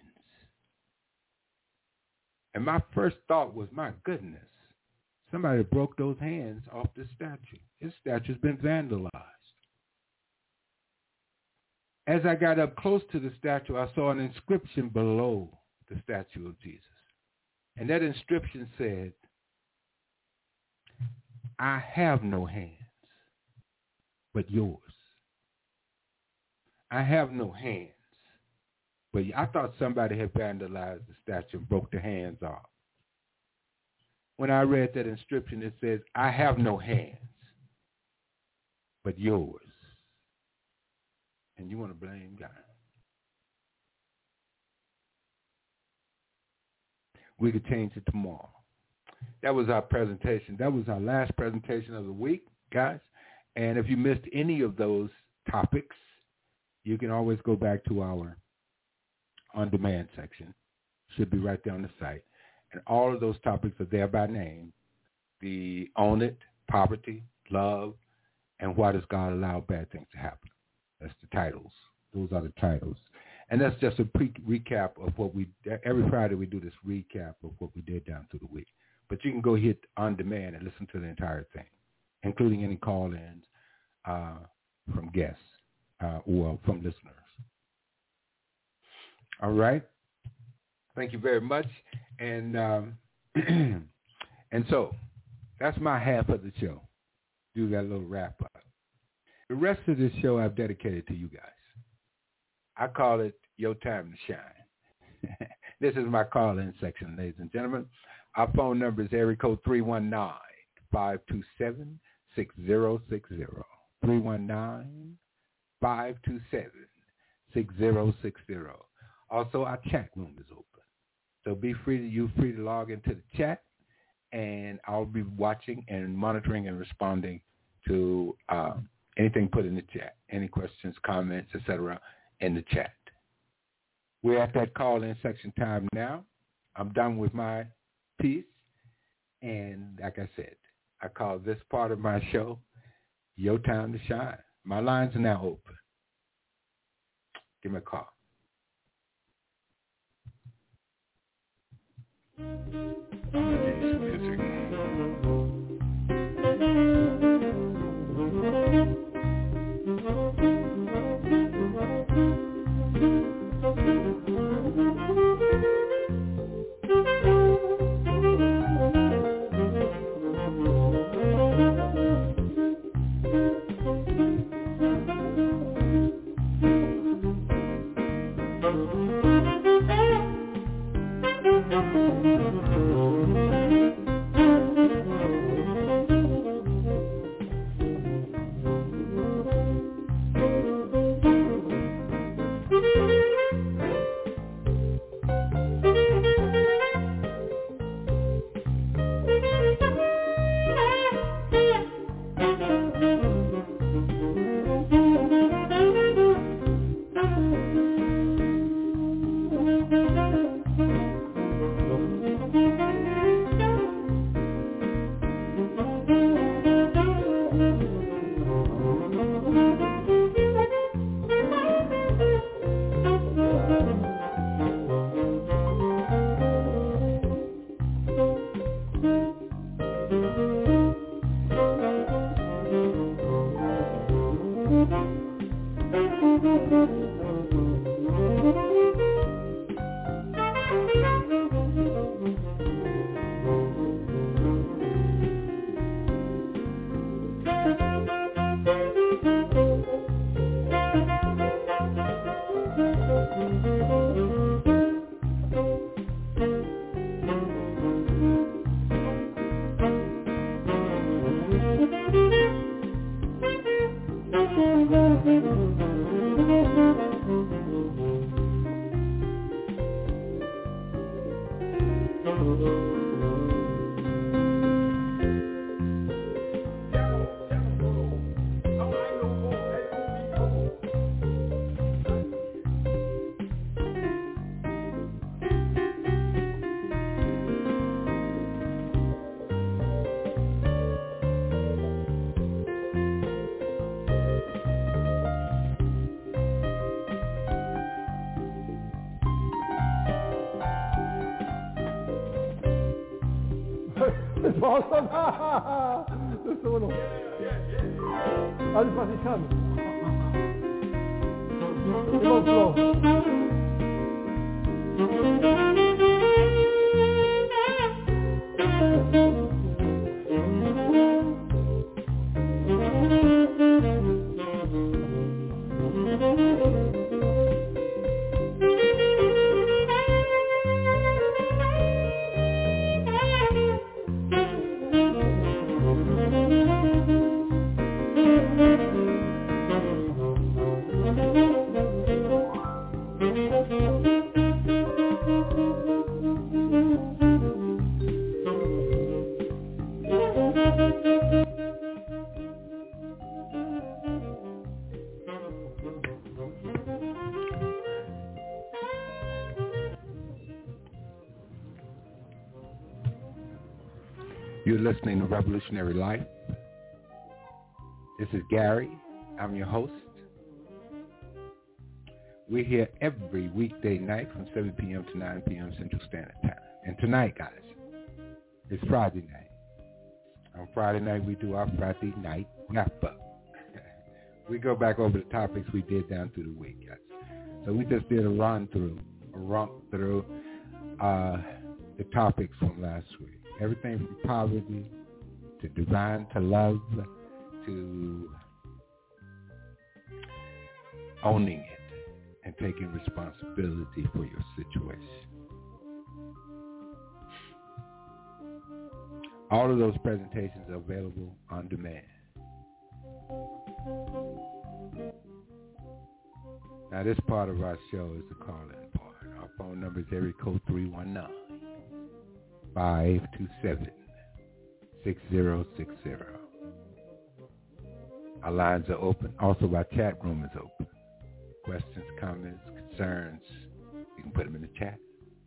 And my first thought was, my goodness, somebody broke those hands off this statue. This statue's been vandalized. As I got up close to the statue, I saw an inscription below the statue of Jesus. And that inscription said, I have no hands but yours. I have no hands. But I thought somebody had vandalized the statue and broke the hands off. When I read that inscription, it says, I have no hands but yours. And you want to blame God. We could change it tomorrow. That was our presentation. That was our last presentation of the week, guys. And if you missed any of those topics, you can always go back to our on-demand section. Should be right there on the site. And all of those topics are there by name. The own it, poverty, love, and why does God allow bad things to happen? That's the titles. Those are the titles. And that's just a pre- recap of what we, every Friday we do this recap of what we did down through the week. But you can go hit on demand and listen to the entire thing, including any call-ins uh, from guests uh, or from listeners. All right. Thank you very much. And um, and so that's my half of the show. Do that little wrap up. The rest of this show I've dedicated to you guys. I call it Your Time to Shine. This is my call-in section, ladies and gentlemen. Our phone number is area code three one nine, five two seven, six zero six zero. three one nine, five two seven, six zero six zero. Also, our chat room is open. So be free to, you free to log into the chat, and I'll be watching and monitoring and responding to uh, anything put in the chat, any questions, comments, et cetera, in the chat. We're at that call-in section time now. I'm done with my piece, and like I said, I call this part of my show Your Time to Shine. My lines are now open. Give me a call. I'm gonna give you some music. Das ist immer noch. Alles, was ich kann. Immer flow. You're listening to Revolutionary Life. This is Gary. I'm your host. We're here every weekday night from seven p.m. to nine p.m. Central Standard Time. And tonight, guys, it's Friday night. On Friday night, we do our Friday night wrap-up. We go back over the topics we did down through the week, guys. So we just did a run-through, a run-through uh, the topics from last week. Everything from poverty to divine to love to owning it and taking responsibility for your situation. All of those presentations are available on demand. Now, this part of our show is the call-in part. Our phone number is area code three one nine, five two seven, six zero six zero. Our lines are open. Also, our chat room is open. Questions, comments, concerns, you can put them in the chat.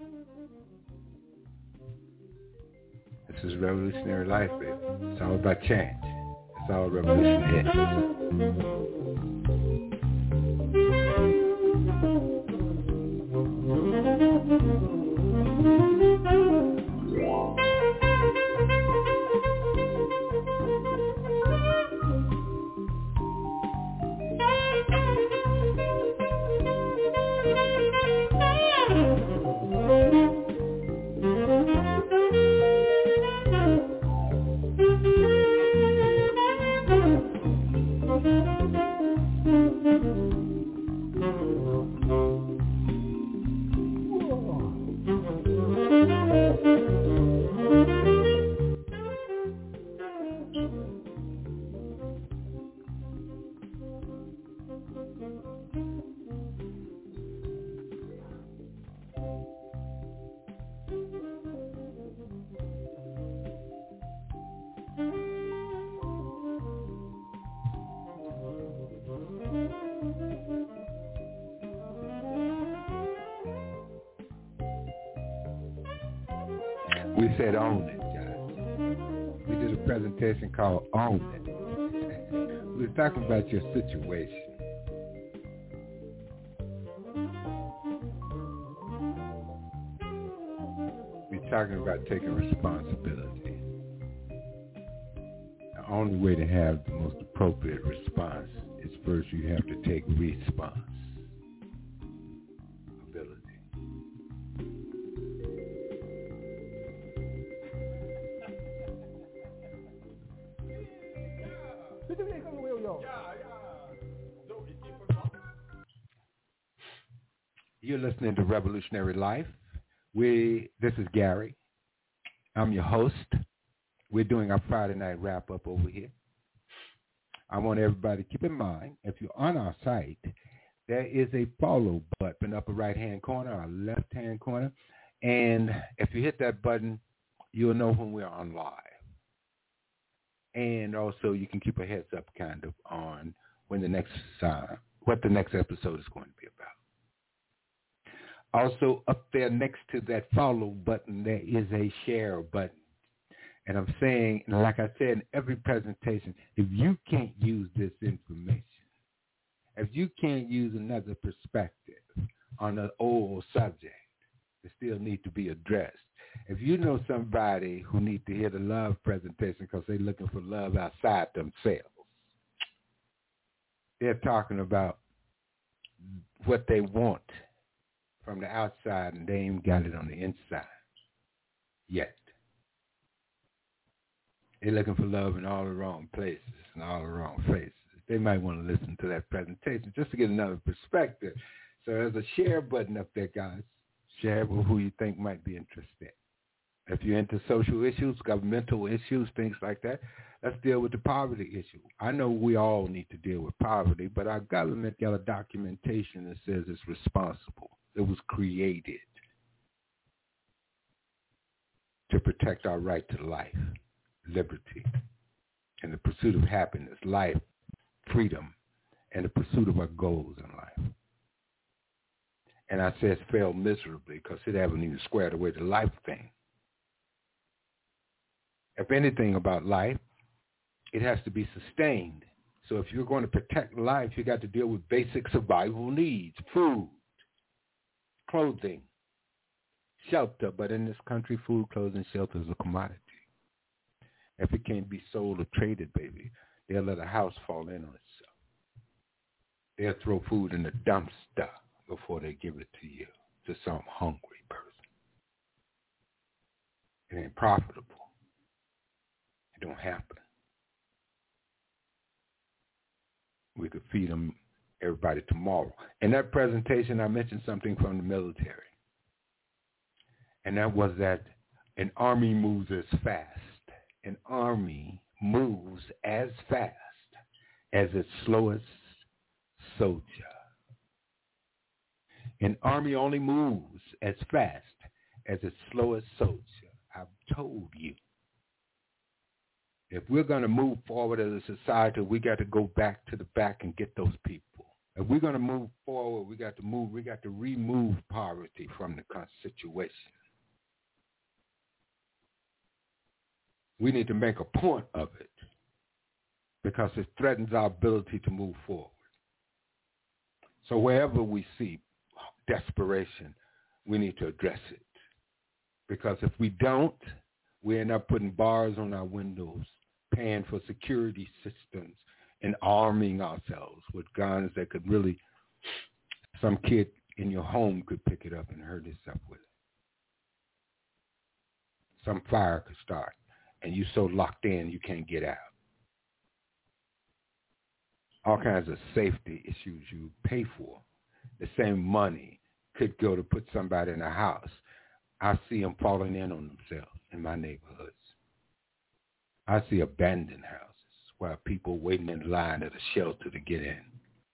This is Revolutionary Life, baby. It's all about change. It's all revolution is. We said own it, guys. We did a presentation called Own It. We were talking about your situation. We're talking about taking responsibility. The only way to have the most appropriate response is first you have to take response. You're listening to Revolutionary Life. We, this is Gary. I'm your host. We're doing our Friday night wrap-up over here. I want everybody to keep in mind, if you're on our site, there is a follow button in the upper right-hand corner or left-hand corner. And if you hit that button, you'll know when we're on live. And also you can keep a heads up kind of on when the next, uh, what the next episode is going to be about. Also, up there next to that follow button, there is a share button. And I'm saying, and like I said in every presentation, if you can't use this information, if you can't use another perspective on an old subject that still need to be addressed, if you know somebody who needs to hear the love presentation because they're looking for love outside themselves, they're talking about what they want from the outside, and they ain't got it on the inside yet. They're looking for love in all the wrong places and all the wrong places. They might want to listen to that presentation just to get another perspective. So there's a share button up there, guys. Share with who you think might be interested. If you're into social issues, governmental issues, things like that, let's deal with the poverty issue. I know we all need to deal with poverty, but our government got a documentation that says it's responsible. It was created to protect our right to life, liberty, and the pursuit of happiness, life, freedom, and the pursuit of our goals in life. And I say it's failed miserably because it haven't even squared away the life thing. if anything about life, it has to be sustained. So if you're going to protect life, you got to deal with basic survival needs: food, clothing, shelter. But in this country, food, clothing, shelter is a commodity. If it can't be sold or traded, baby, they'll let a house fall in on itself. They'll throw food in the dumpster before they give it to you, to some hungry person. It ain't profitable. It don't happen. We could feed them, everybody, tomorrow. In that presentation, I mentioned something from the military. And that was that an army moves as fast. An army moves as fast as its slowest soldier. An army only moves as fast as its slowest soldier. I've told you. If we're going to move forward as a society, we got to go back to the back and get those people. If we're going to move forward, we got to move. We got to remove poverty from the situation. We need to make a point of it because it threatens our ability to move forward. So wherever we see desperation, we need to address it. Because if we don't, we end up putting bars on our windows, paying for security systems, and arming ourselves with guns that could really, some kid in your home could pick it up and hurt himself with it. Some fire could start, and you're so locked in you can't get out. All kinds of safety issues you pay for. The same money could go to put somebody in a house. I see them falling in on themselves in my neighborhoods. I see abandoned houses where people waiting in line at a shelter to get in.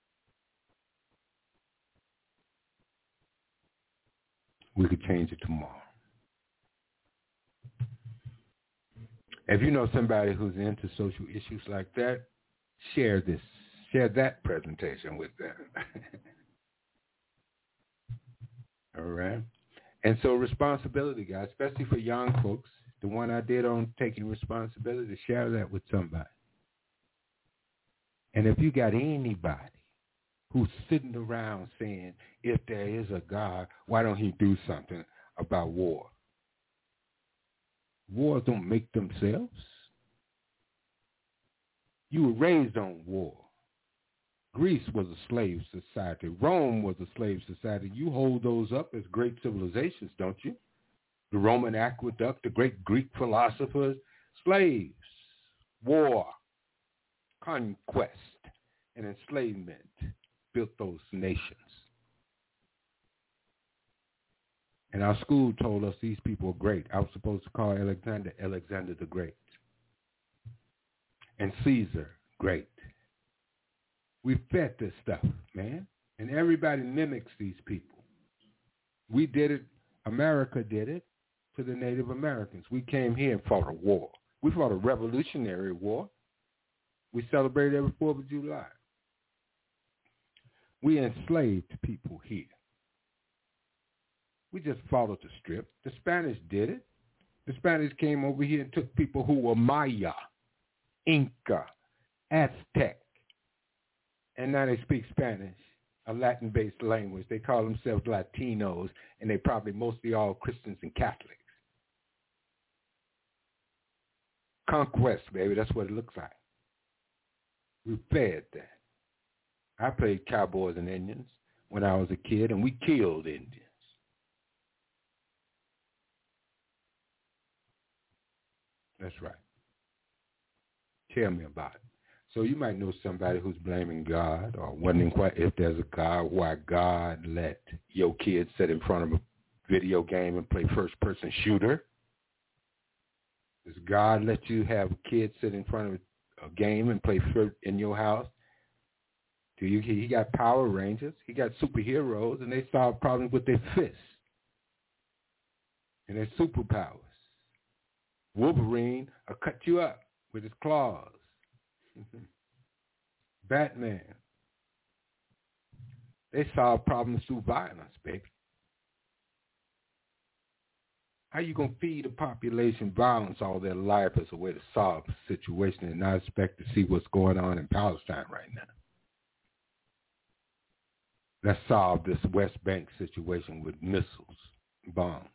We could change it tomorrow. If you know somebody who's into social issues like that, share this, share that presentation with them. All right? And so responsibility, guys, especially for young folks, the one I did on taking responsibility, share that with somebody. And if you got anybody who's sitting around saying, if there is a God, why don't he do something about war? Wars don't make themselves. You were raised on war. Greece was a slave society. Rome was a slave society. You hold those up as great civilizations, don't you? The Roman aqueduct, the great Greek philosophers, slaves, war, conquest, and enslavement built those nations. And our school told us these people are great. I was supposed to call Alexander Alexander the Great. And Caesar, great. We fed this stuff, man. And everybody mimics these people. We did it. America did it to the Native Americans. We came here and fought a war. We fought a revolutionary war. We celebrated every fourth of July. We enslaved people here. We just followed the script. The Spanish did it. The Spanish came over here and took people who were Maya, Inca, Aztec, and now they speak Spanish, a Latin-based language. They call themselves Latinos, and they probably mostly all Christians and Catholics. Conquest, baby, that's what it looks like. We fed that. I played cowboys and Indians when I was a kid, and we killed Indians. That's right. Tell me about it. So you might know somebody who's blaming God or wondering why, if there's a God, why God let your kids sit in front of a video game and play first-person shooter. Does God let you have kids sit in front of a game and play in your house? Do you? He got Power Rangers. He got superheroes, and they solve problems with their fists and their superpowers. Wolverine will cut you up with his claws. Batman. They solve problems through violence, baby. How you going to feed the population violence all their life as a way to solve the situation and not expect to see what's going on in Palestine right now? Let's solve this West Bank situation with missiles, bombs.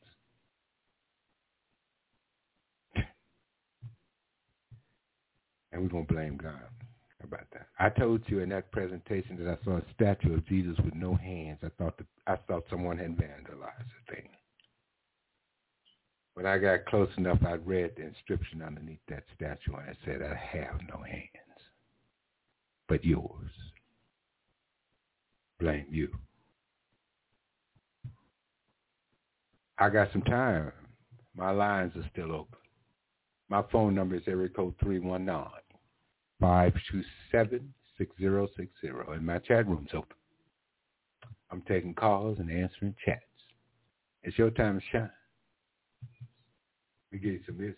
And we're going to blame God about that. I told you in that presentation that I saw a statue of Jesus with no hands. I thought the, I thought someone had vandalized the thing. When I got close enough, I read the inscription underneath that statue, and it said, I have no hands, but yours. Blame you. I got some time. My lines are still open. My phone number is area code three one nine, five two seven, six zero six zero, and my chat room's open. I'm taking calls and answering chats. It's your time to shine. We get you some music.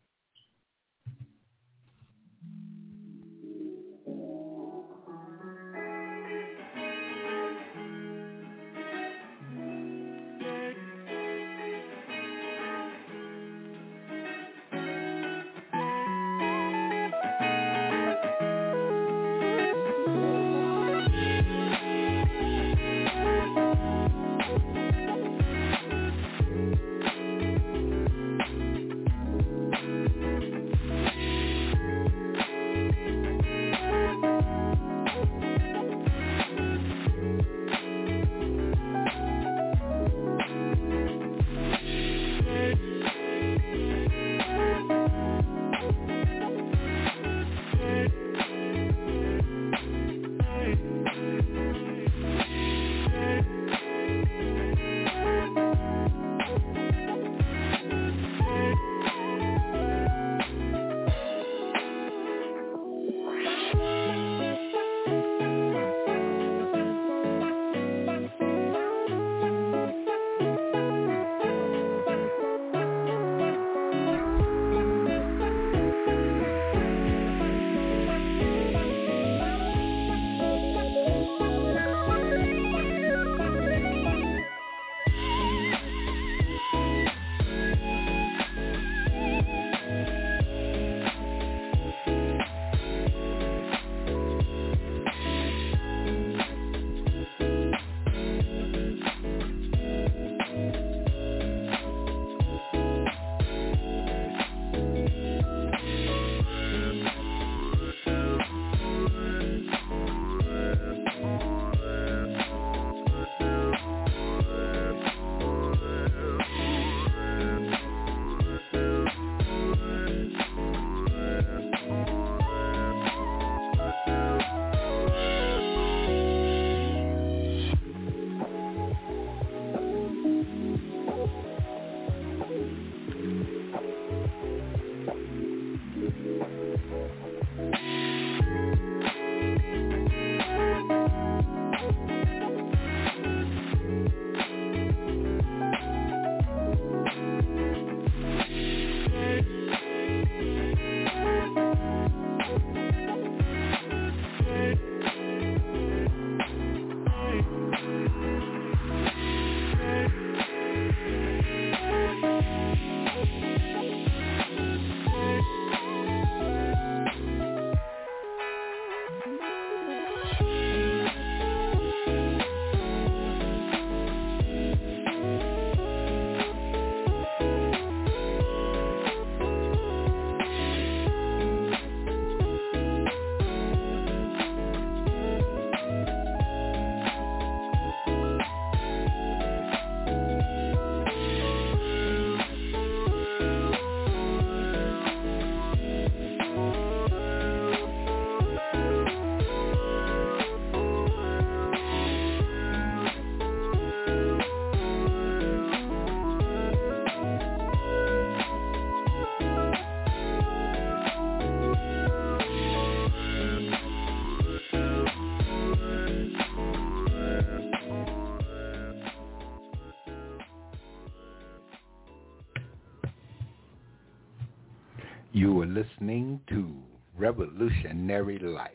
You are listening to Revolutionary Life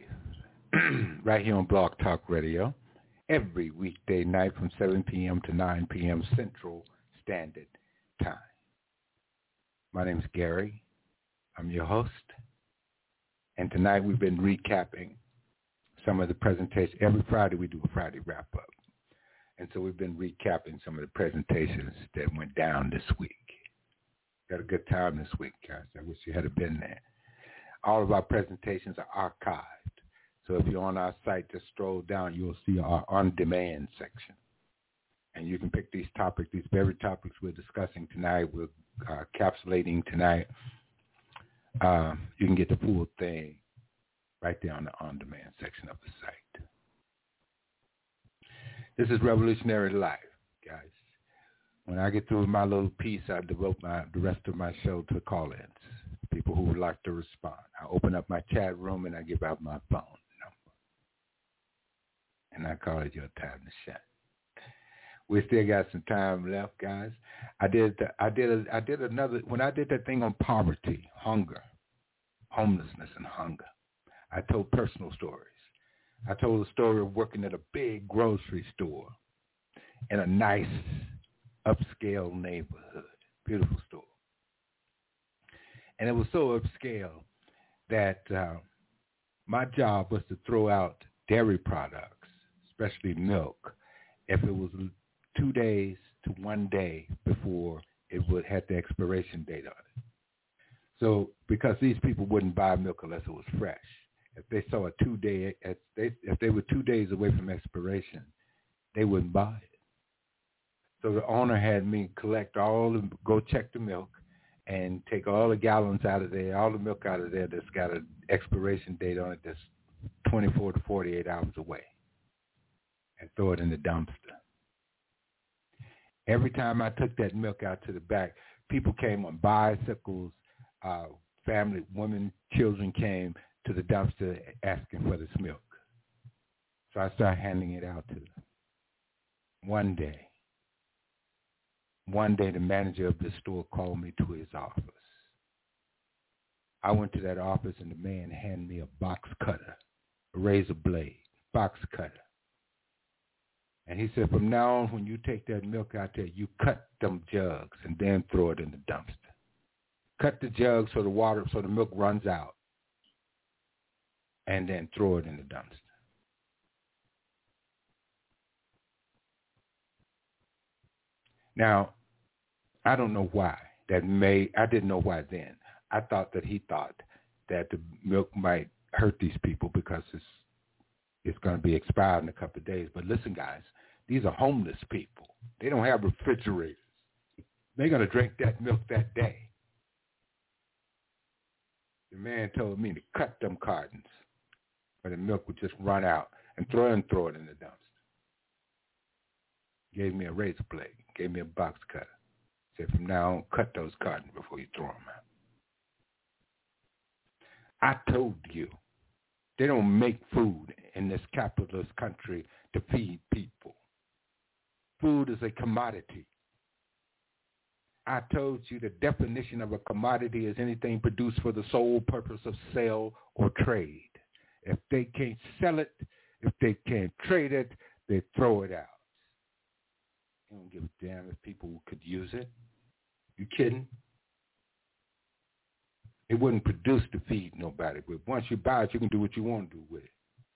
right here on Blog Talk Radio every weekday night from seven p.m. to nine p.m. Central Standard Time. My name is Gary. I'm your host. And tonight we've been recapping some of the presentations. Every Friday we do a Friday wrap-up. And so we've been recapping some of the presentations that went down this week. Got a good time this week, guys. I wish you had been there. All of our presentations are archived. So if you're on our site, just scroll down, you'll see our on-demand section. And you can pick these topics, these very topics we're discussing tonight, we're uh, capsulating tonight. Uh, you can get the full thing right there on the on-demand section of the site. This is Revolutionary Life, guys. When I get through with my little piece, I devote my, the rest of my show to call-ins, people who would like to respond. I open up my chat room and I give out my phone number. And I call it your time to shine. We still got some time left, guys. I did, the, I did, a, I did another, when I did that thing on poverty, hunger, homelessness and hunger, I told personal stories. I told the story of working at a big grocery store in a nice upscale neighborhood, beautiful store. And it was so upscale that uh, my job was to throw out dairy products, especially milk, if it was two days to one day before it would have the expiration date on it. So because these people wouldn't buy milk unless it was fresh. If they saw a two-day, if they, if they were two days away from expiration, they wouldn't buy it. So the owner had me collect all, the, go check the milk and take all the gallons out of there, all the milk out of there that's got an expiration date on it that's twenty-four to forty-eight hours away, and throw it in the dumpster. Every time I took that milk out to the back, people came on bicycles, uh, family, women, children came to the dumpster asking for this milk. So I started handing it out to them. One day, one day the manager of the store called me to his office. I went to that office and the man handed me a box cutter, a razor blade, box cutter. And he said, from now on, when you take that milk out there, you cut them jugs and then throw it in the dumpster. Cut the jugs so the water, so the milk runs out. And then throw it in the dumpster. Now, I don't know why. That may, I didn't know why then. I thought that he thought that the milk might hurt these people because it's it's going to be expired in a couple of days. But listen, guys, these are homeless people. They don't have refrigerators. They're going to drink that milk that day. The man told me to cut them cartons, or the milk would just run out, and throw and throw it in the dumpster. Gave me a razor blade, gave me a box cutter. Said, from now on, cut those cartons before you throw them out. I told you, they don't make food in this capitalist country to feed people. Food is a commodity. I told you the definition of a commodity is anything produced for the sole purpose of sale or trade. If they can't sell it, if they can't trade it, they throw it out. They don't give a damn if people could use it. You kidding? It wouldn't produce to feed nobody, but once you buy it, you can do what you want to do with it.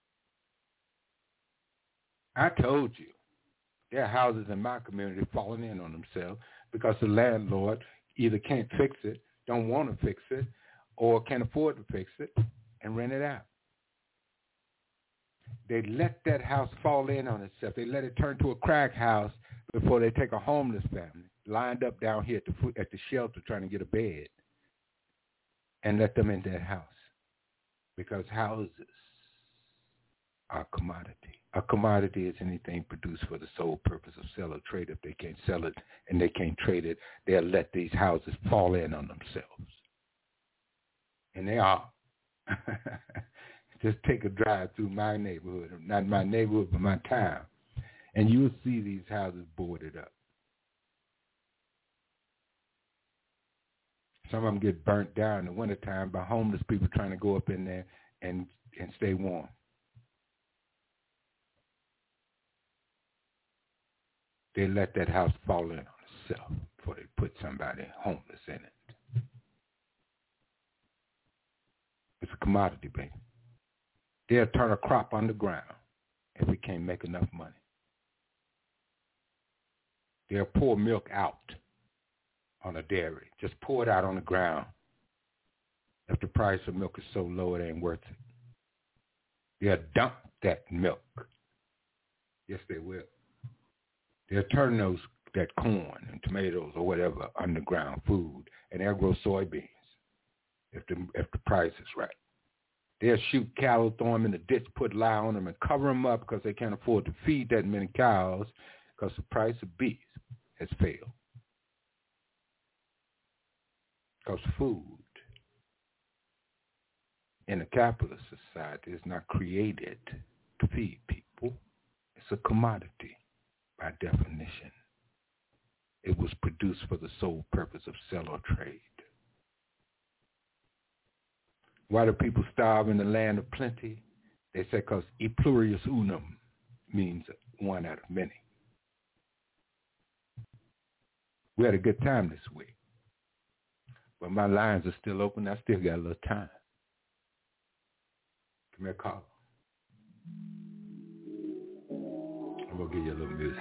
I told you, there are houses in my community falling in on themselves because the landlord either can't fix it, don't want to fix it, or can't afford to fix it and rent it out. They let that house fall in on itself. They let it turn to a crack house before they take a homeless family lined up down here at the foot, at the shelter trying to get a bed and let them in that house, because houses are a commodity. A commodity is anything produced for the sole purpose of sell or trade. If they can't sell it and they can't trade it, they'll let these houses fall in on themselves. And they are. Just take a drive through my neighborhood, not my neighborhood, but my town, and you'll see these houses boarded up. Some of them get burnt down in the wintertime by homeless people trying to go up in there and, and stay warm. They let that house fall in on itself before they put somebody homeless in it. It's a commodity, baby. They'll turn a crop underground if we can't make enough money. They'll pour milk out on a dairy. Just pour it out on the ground. If the price of milk is so low, it ain't worth it. They'll dump that milk. Yes, they will. They'll turn those that corn and tomatoes or whatever underground food, and they'll grow soybeans if the if the price is right. They'll shoot cattle, throw them in the ditch, put lye on them, and cover them up because they can't afford to feed that many cows because the price of beef has failed. Because food in a capitalist society is not created to feed people. It's a commodity by definition. It was produced for the sole purpose of sell or trade. Why do people starve in the land of plenty? They say because e pluribus unum means one out of many. We had a good time this week. But my lines are still open. I still got a little time. Give me a call. I'm going to give you a little music.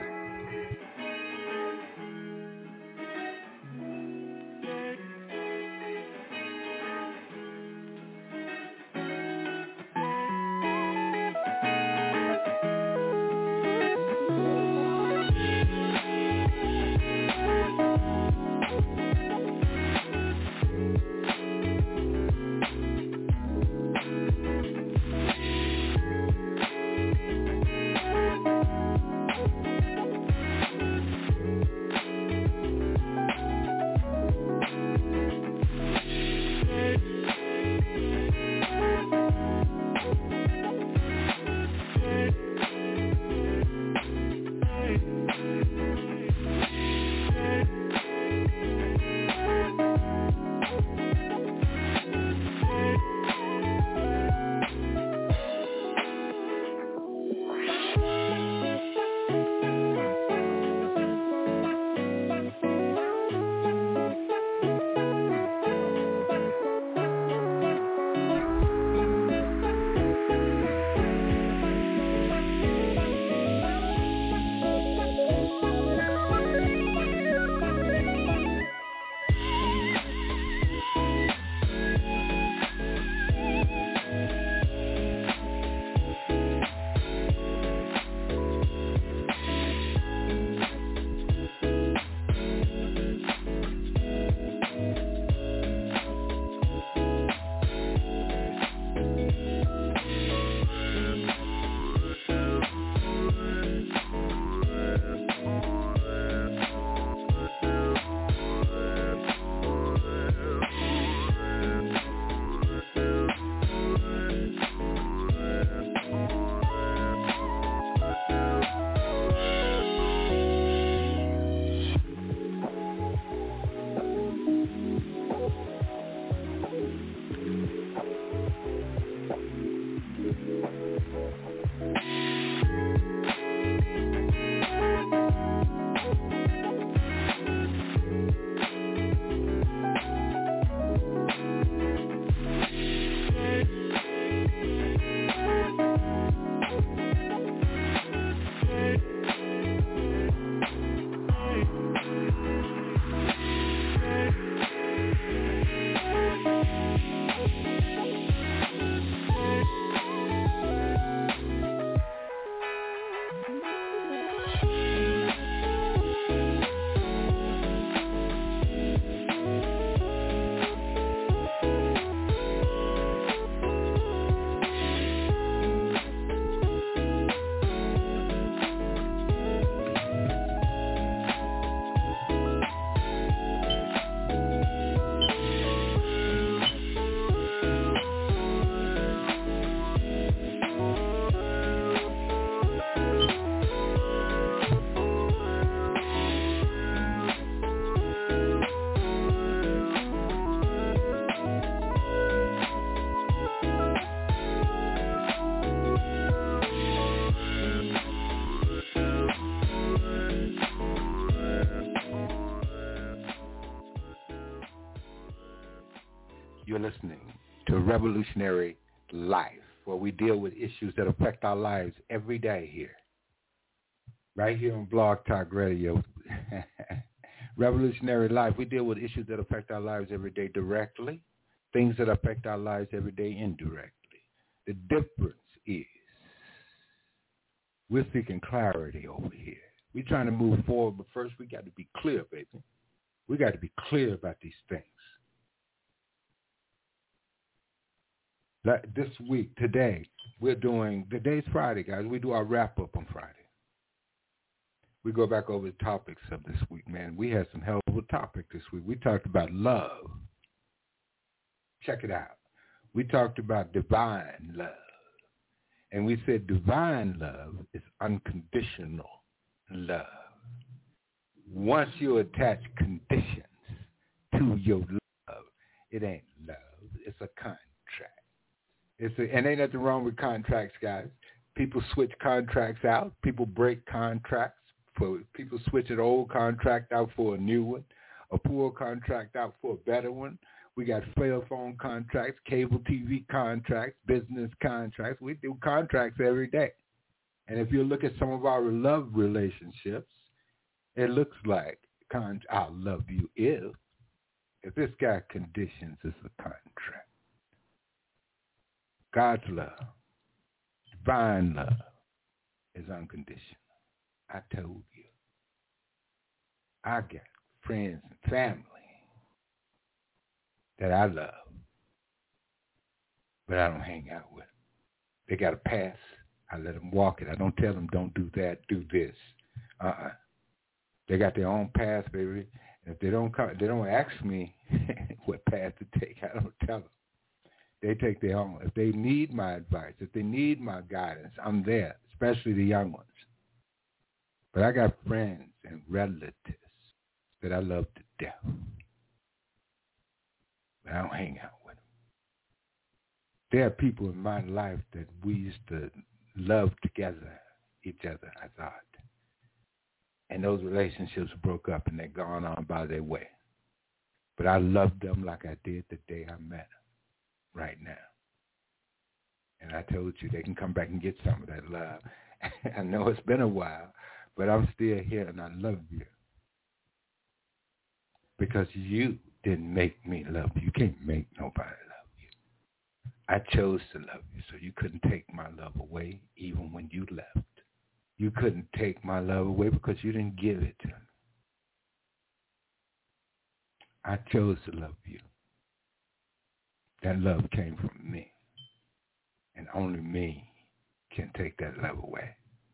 You're listening to Revolutionary Life, where we deal with issues that affect our lives every day here. Right here on Blog Talk Radio. Revolutionary Life, we deal with issues that affect our lives every day directly, things that affect our lives every day indirectly. The difference is we're seeking clarity over here. We're trying to move forward, but first we got to be clear, baby. We got to be clear about these things. Like this week, today, we're doing, today's Friday, guys. We do our wrap-up on Friday. We go back over the topics of this week, man. We had some hell of a topic this week. We talked about love. Check it out. We talked about divine love. And we said divine love is unconditional love. Once you attach conditions to your love, it ain't love. It's a contract. It's a, and ain't nothing wrong with contracts, guys. People switch contracts out. People break contracts. For people switch an old contract out for a new one, a poor contract out for a better one. We got cell phone contracts, cable T V contracts, business contracts. We do contracts every day. And if you look at some of our love relationships, it looks like con- I'll love you if. If this guy conditions, it's a contract. God's love, divine love, is unconditional. I told you. I got friends and family that I love, but I don't hang out with. They got a pass. I let them walk it. I don't tell them don't do that, do this. Uh-uh. They got their own path, baby. And if they don't come, they don't ask me what path to take. I don't tell them. They take their own. If they need my advice, if they need my guidance, I'm there, especially the young ones. But I got friends and relatives that I love to death. But I don't hang out with them. There are people in my life that we used to love together, each other, I thought. And those relationships broke up and they're gone on by their way. But I love them like I did the day I met them, right now. And I told you they can come back and get some of that love. I know it's been a while. But I'm still here, and I love you. Because you didn't make me love you. You can't make nobody love you. I chose to love you, so you couldn't take my love away even when you left. You couldn't take my love away because you didn't give it to me. I chose to love you. That love came from me. And only me can take that love away.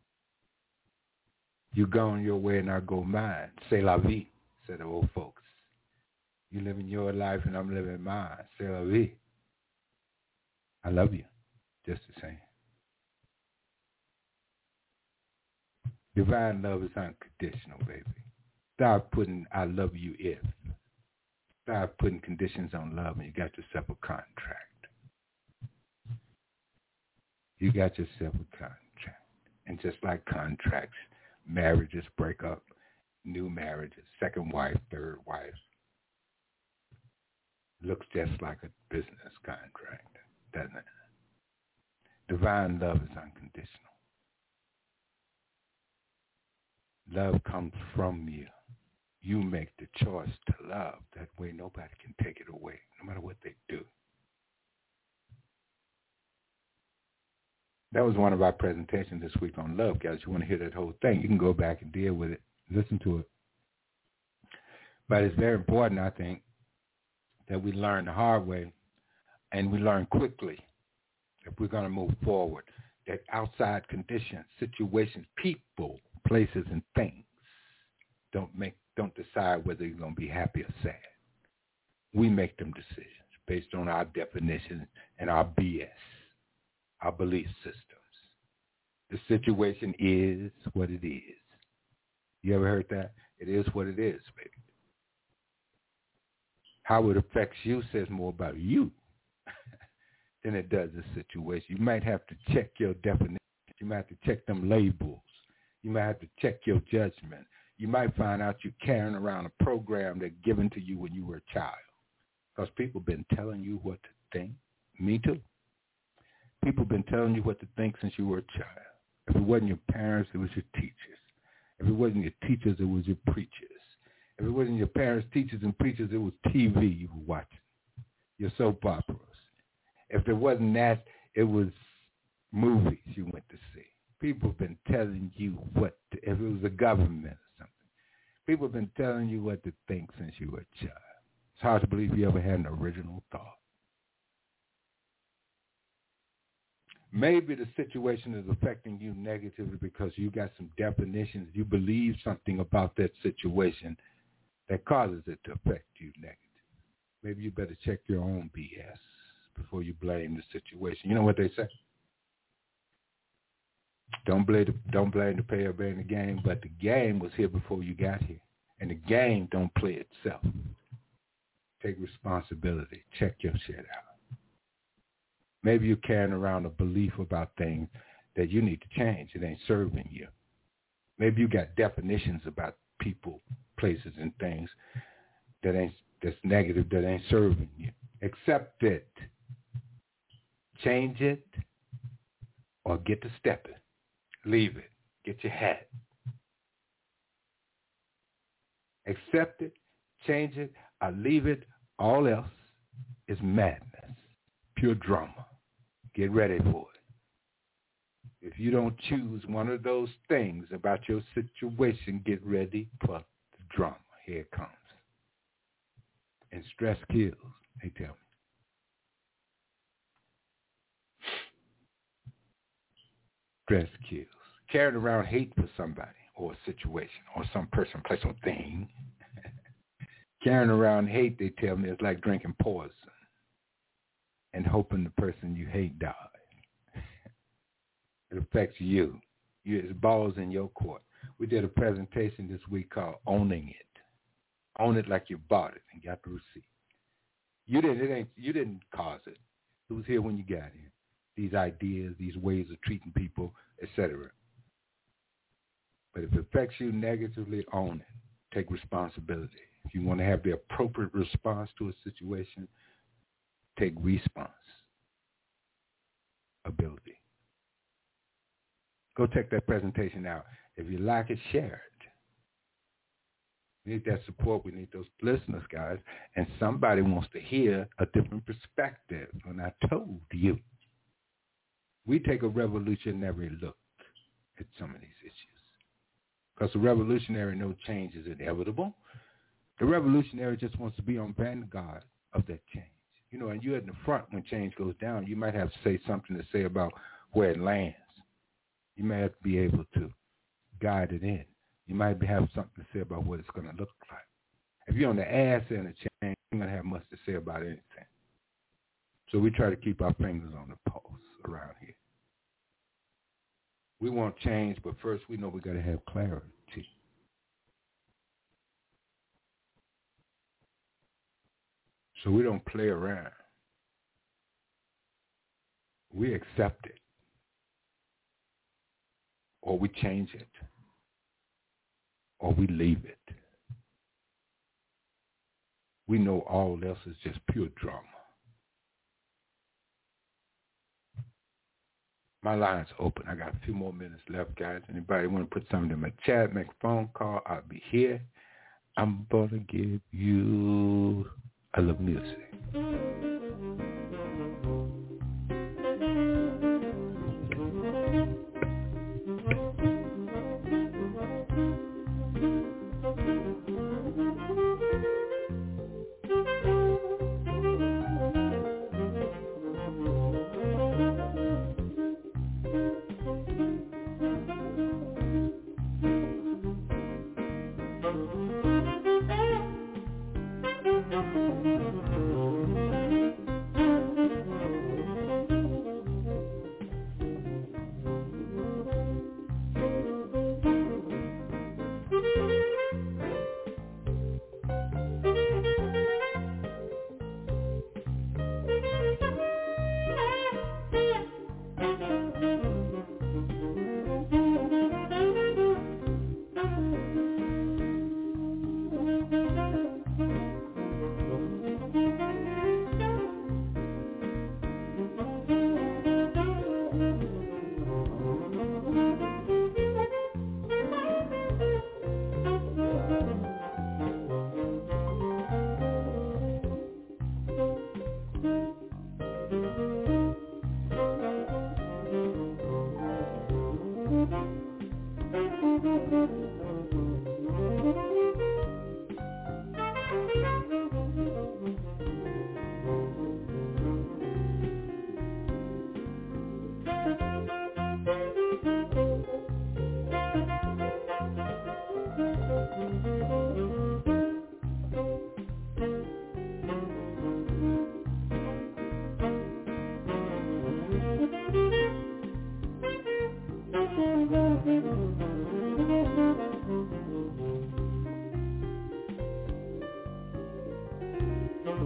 You go on your way and I go mine. C'est la vie, said the old folks. You living your life and I'm living mine. C'est la vie. I love you, just the same. Divine love is unconditional, baby. Stop putting I love you if. Stop putting conditions on love and you got yourself a contract. You got yourself a contract. And just like contracts, marriages break up, new marriages, second wife, third wife. Looks just like a business contract, doesn't it? Divine love is unconditional. Love comes from you. You make the choice to love. That way nobody can take it away, no matter what they do. That was one of our presentations this week on love, guys. You want to hear that whole thing, you can go back and deal with it, listen to it. But it's very important, I think, that we learn the hard way and we learn quickly if we're going to move forward, that outside conditions, situations, people, places, and things don't make, don't decide whether you're going to be happy or sad. We make them decisions based on our definition and our B S. Our belief systems. The situation is what it is. You ever heard that? It is what it is, baby. How it affects you says more about you than it does the situation. You might have to check your definition. You might have to check them labels. You might have to check your judgment. You might find out you're carrying around a program that's given to you when you were a child. Because people been telling you what to think, Me too. People have been telling you what to think since you were a child. If it wasn't your parents, it was your teachers. If it wasn't your teachers, it was your preachers. If it wasn't your parents, teachers, and preachers, it was T V you were watching, your soap operas. If there wasn't that, it was movies you went to see. People have been telling you what, to, if it was the government or something. People have been telling you what to think since you were a child. It's hard to believe you ever had an original thought. Maybe the situation is affecting you negatively because you got some definitions. You believe something about that situation that causes it to affect you negatively. Maybe you better check your own B S before you blame the situation. You know what they say? Don't blame the, don't blame the player being the game, but the game was here before you got here. And the game don't play itself. Take responsibility. Check your shit out. Maybe you're carrying around a belief about things that you need to change. It ain't serving you. Maybe you got definitions about people, places, and things that ain't that's negative, that ain't serving you. Accept it. Change it, or get to stepping. Leave it. Get your hat. Accept it, change it, or leave it. All else is madness. Pure drama. Get ready for it. If you don't choose one of those things about your situation, get ready for the drama. Here it comes. And stress kills, they tell me. Stress kills. Carrying around hate for somebody or a situation or some person, place, or thing. Carrying around hate, they tell me, is like drinking poison and hoping the person you hate dies. It affects you. you. It's balls in your court. We did a presentation this week called Owning It. Own it like you bought it and got the receipt. You didn't. It ain't. You didn't cause it. It was here when you got here. These ideas, these ways of treating people, et cetera. But if it affects you negatively, own it. Take responsibility. If you want to have the appropriate response to a situation, take response ability. Go check that presentation out. If you like it, share it. We need that support. We need those listeners, guys. And somebody wants to hear a different perspective. And I told you, we take a revolutionary look at some of these issues. Because the revolutionary knows change is inevitable. The revolutionary just wants to be on vanguard of that change. You know, and you're in the front when change goes down. You might have to say something to say about where it lands. You may have to be able to guide it in. You might have something to say about what it's going to look like. If you're on the ass end of change, you're going to have much to say about anything. So we try to keep our fingers on the pulse around here. We want change, but first we know we got to have clarity. So we don't play around. We accept it. Or we change it. Or we leave it. We know all else is just pure drama. My line's open. I got a few more minutes left, guys. Anybody want to put something in my chat, make a phone call, I'll be here. I'm going to give you a little music.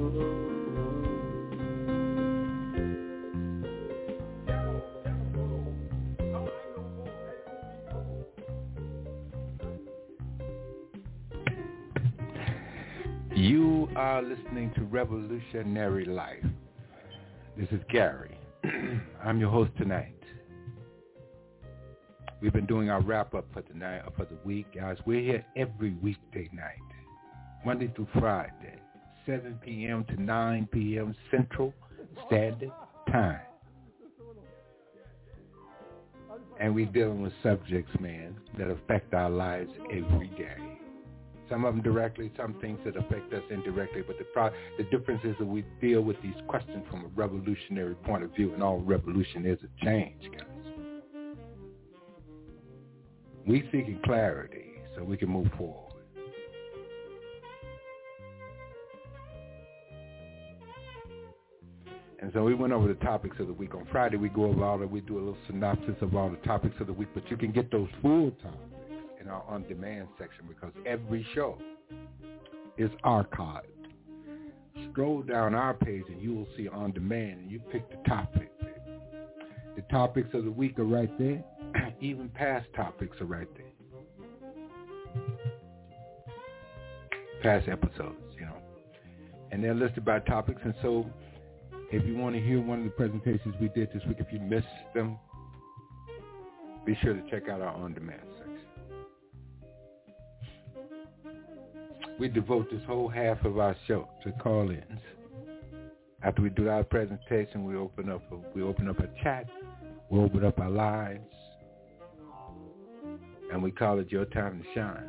You are listening to Revolutionary Life. This is Gary. I'm your host tonight. We've been doing our wrap-up for the night, for the week, guys. We're here every weekday night, Monday through Friday, seven p.m. to nine p.m. Central Standard Time. And we're dealing with subjects, man, that affect our lives every day. Some of them directly, some things that affect us indirectly, but the pro- the difference is that we deal with these questions from a revolutionary point of view, and all revolution is a change, guys. We seeking clarity so we can move forward. And so we went over the topics of the week. On Friday, we go over all of, we do a little synopsis of all the topics of the week, but you can get those full topics in our on-demand section because every show is archived. Scroll down our page and you will see on-demand, and you pick the topic. The topics of the week are right there. Even past topics are right there. Past episodes, you know. And they're listed by topics. And so if you want to hear one of the presentations we did this week, if you missed them, be sure to check out our on-demand section. We devote this whole half of our show to call-ins. After we do our presentation, we open up a, we open up a chat, we open up our lines, and we call it Your Time to Shine.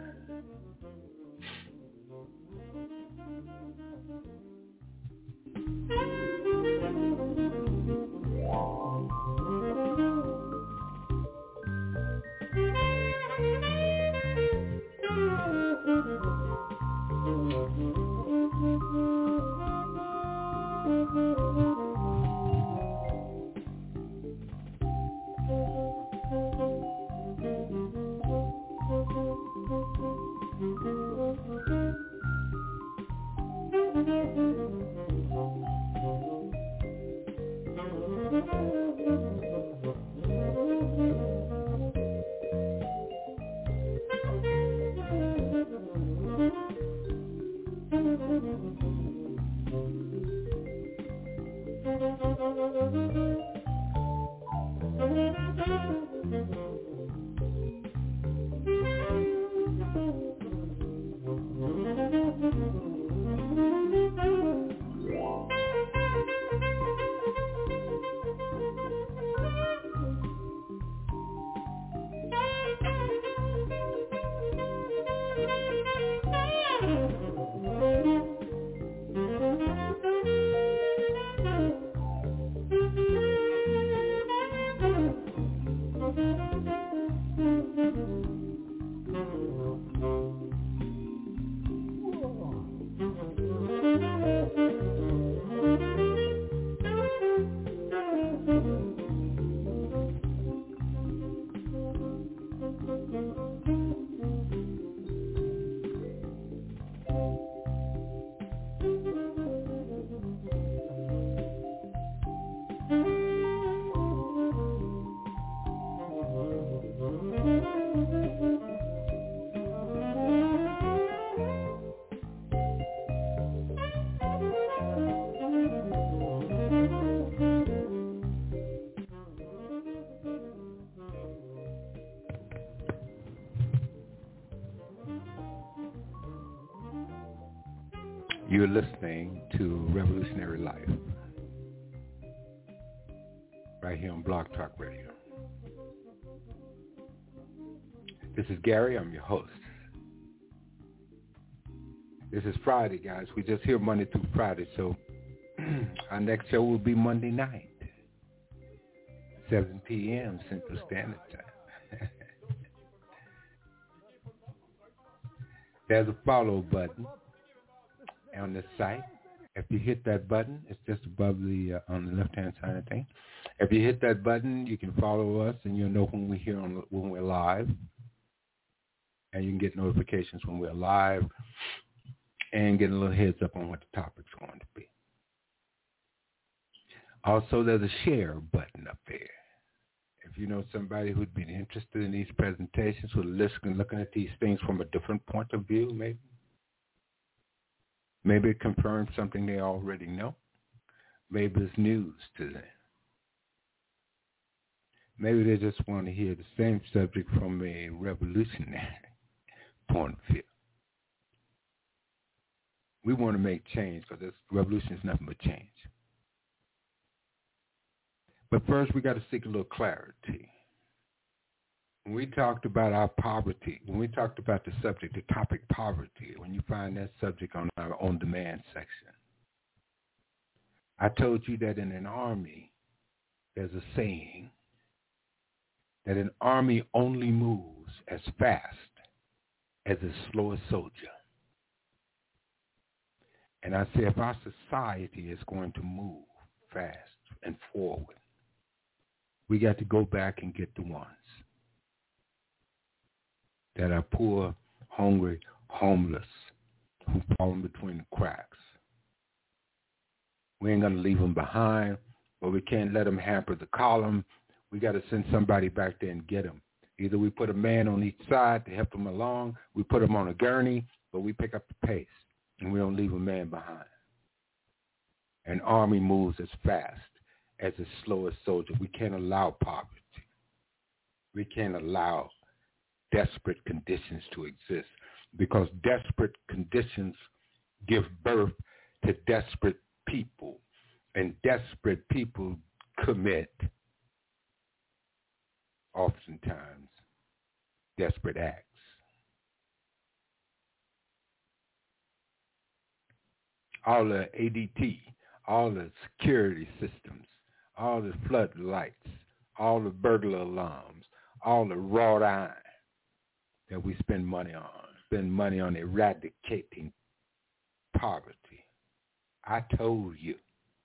You're listening to Revolutionary Life right here on Blog Talk Radio. This is Gary. I'm your host. This is Friday, guys. We just here Monday through Friday, so our next show will be Monday night, seven p.m. Central Standard Time. There's a follow button on this site. If you hit that button, it's just above the uh, on the left-hand side of the thing. If you hit that button, you can follow us, and you'll know when we're here on when we're live, and you can get notifications when we're live, and get a little heads up on what the topic's going to be. Also, there's a share button up there. If you know somebody who'd be interested in these presentations, who's listening, looking at these things from a different point of view, maybe. Maybe it confirms something they already know. Maybe it's news to them. Maybe they just want to hear the same subject from a revolutionary point of view. We want to make change because this revolution is nothing but change. But first, we got to seek a little clarity. When we talked about our poverty, when we talked about the subject, the topic poverty, when you find that subject on our on-demand section, I told you that in an army, there's a saying that an army only moves as fast as its slowest soldier. And I say if our society is going to move fast and forward, we got to go back and get the ones that are poor, hungry, homeless, who fall in between the cracks. We ain't going to leave them behind, but we can't let them hamper the column. We got to send somebody back there and get them. Either we put a man on each side to help them along, we put them on a gurney, but we pick up the pace, and we don't leave a man behind. An army moves as fast as its slowest soldier. We can't allow poverty. We can't allow desperate conditions to exist, because desperate conditions give birth to desperate people, and desperate people commit oftentimes desperate acts. All the A D T, all the security systems, all the floodlights, all the burglar alarms, all the wrought iron that we spend money on, spend money on eradicating poverty. I told you.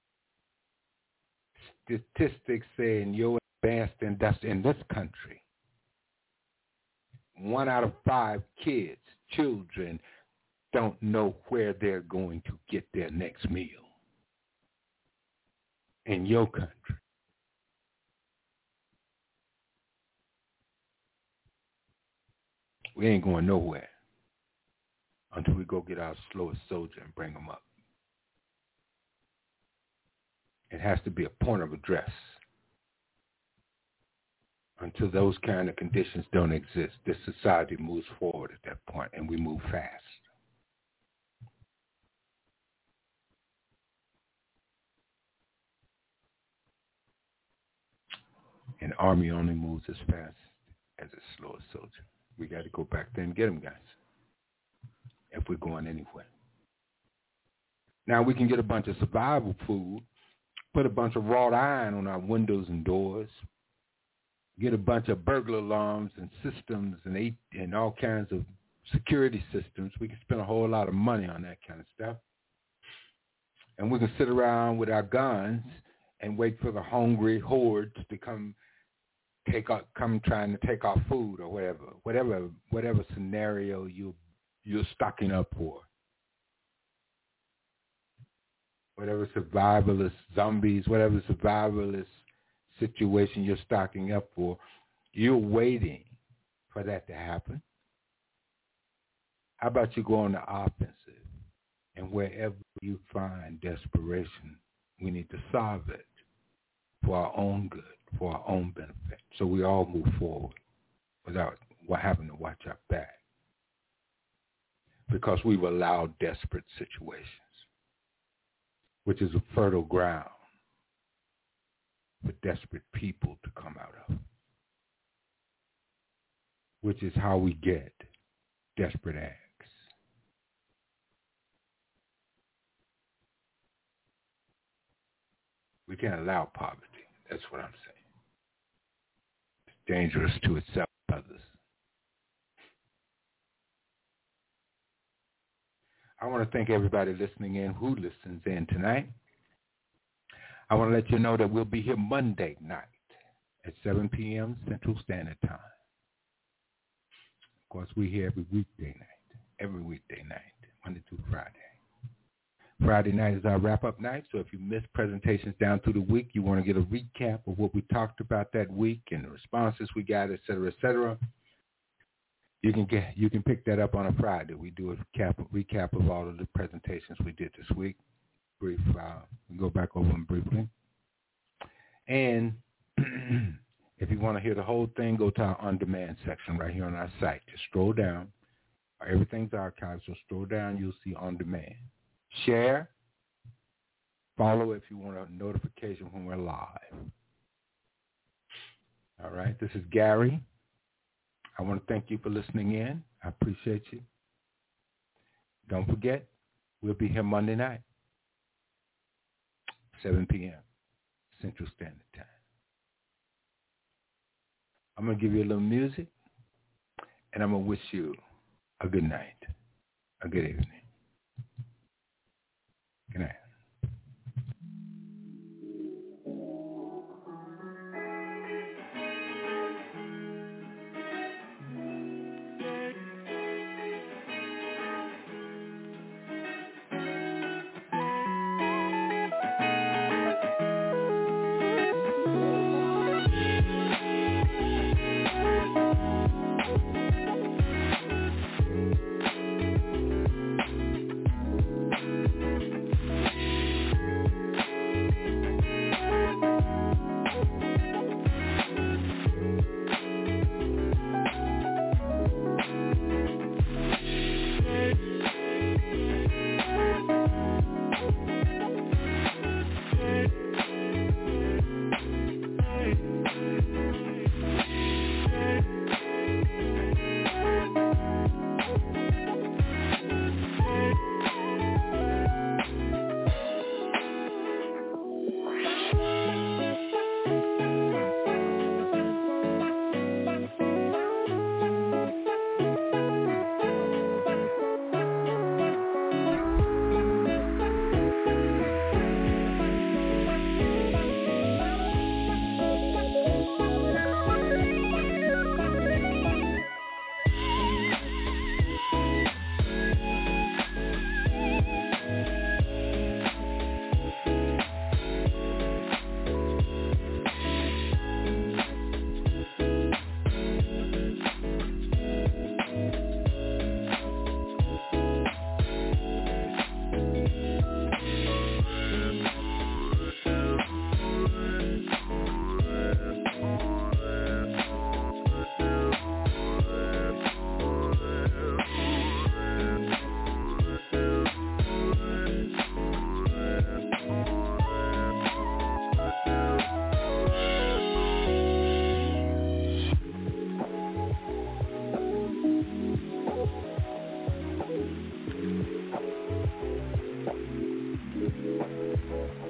Statistics say in your advanced industry in this country, one out of five kids, children, don't know where they're going to get their next meal in your country. We ain't going nowhere until we go get our slowest soldier and bring them up. It has to be a point of address. Until those kind of conditions don't exist, this society moves forward at that point, and we move fast. An army only moves as fast as its slowest soldier. We got to go back there and get them, guys, if we're going anywhere. Now, we can get a bunch of survival food, put a bunch of wrought iron on our windows and doors, get a bunch of burglar alarms and systems and, eight, and all kinds of security systems. We can spend a whole lot of money on that kind of stuff. And we can sit around with our guns and wait for the hungry hordes to come take out, come trying to take our food or whatever, whatever, whatever scenario you you're stocking up for. Whatever survivalist zombies, whatever survivalist situation you're stocking up for, you're waiting for that to happen. How about you go on the offensive, and wherever you find desperation, we need to solve it for our own good, for our own benefit, so we all move forward without having to watch our back, because we've allowed desperate situations, which is a fertile ground for desperate people to come out of, which is how we get desperate acts. We can't allow poverty. That's what I'm saying. It's dangerous to itself and others. I want to thank everybody listening in who listens in tonight. I want to let you know that we'll be here Monday night at seven p.m. Central Standard Time. Of course, we're here every weekday night, every weekday night, Monday through Friday. Friday night is our wrap-up night, so if you missed presentations down through the week, you want to get a recap of what we talked about that week and the responses we got, et cetera, et cetera, you can get you can pick that up on a Friday. We do a recap, recap of all of the presentations we did this week. Brief, uh, we go back over them briefly. And if you want to hear the whole thing, go to our on-demand section right here on our site. Just scroll down. Everything's archived, so scroll down. You'll see on-demand. Share. Follow if you want a notification when we're live. All right. This is Gary. I want to thank you for listening in. I appreciate you. Don't forget, we'll be here Monday night, seven p.m. Central Standard Time. I'm going to give you a little music, and I'm going to wish you a good night, a good evening. Good night. Thank you.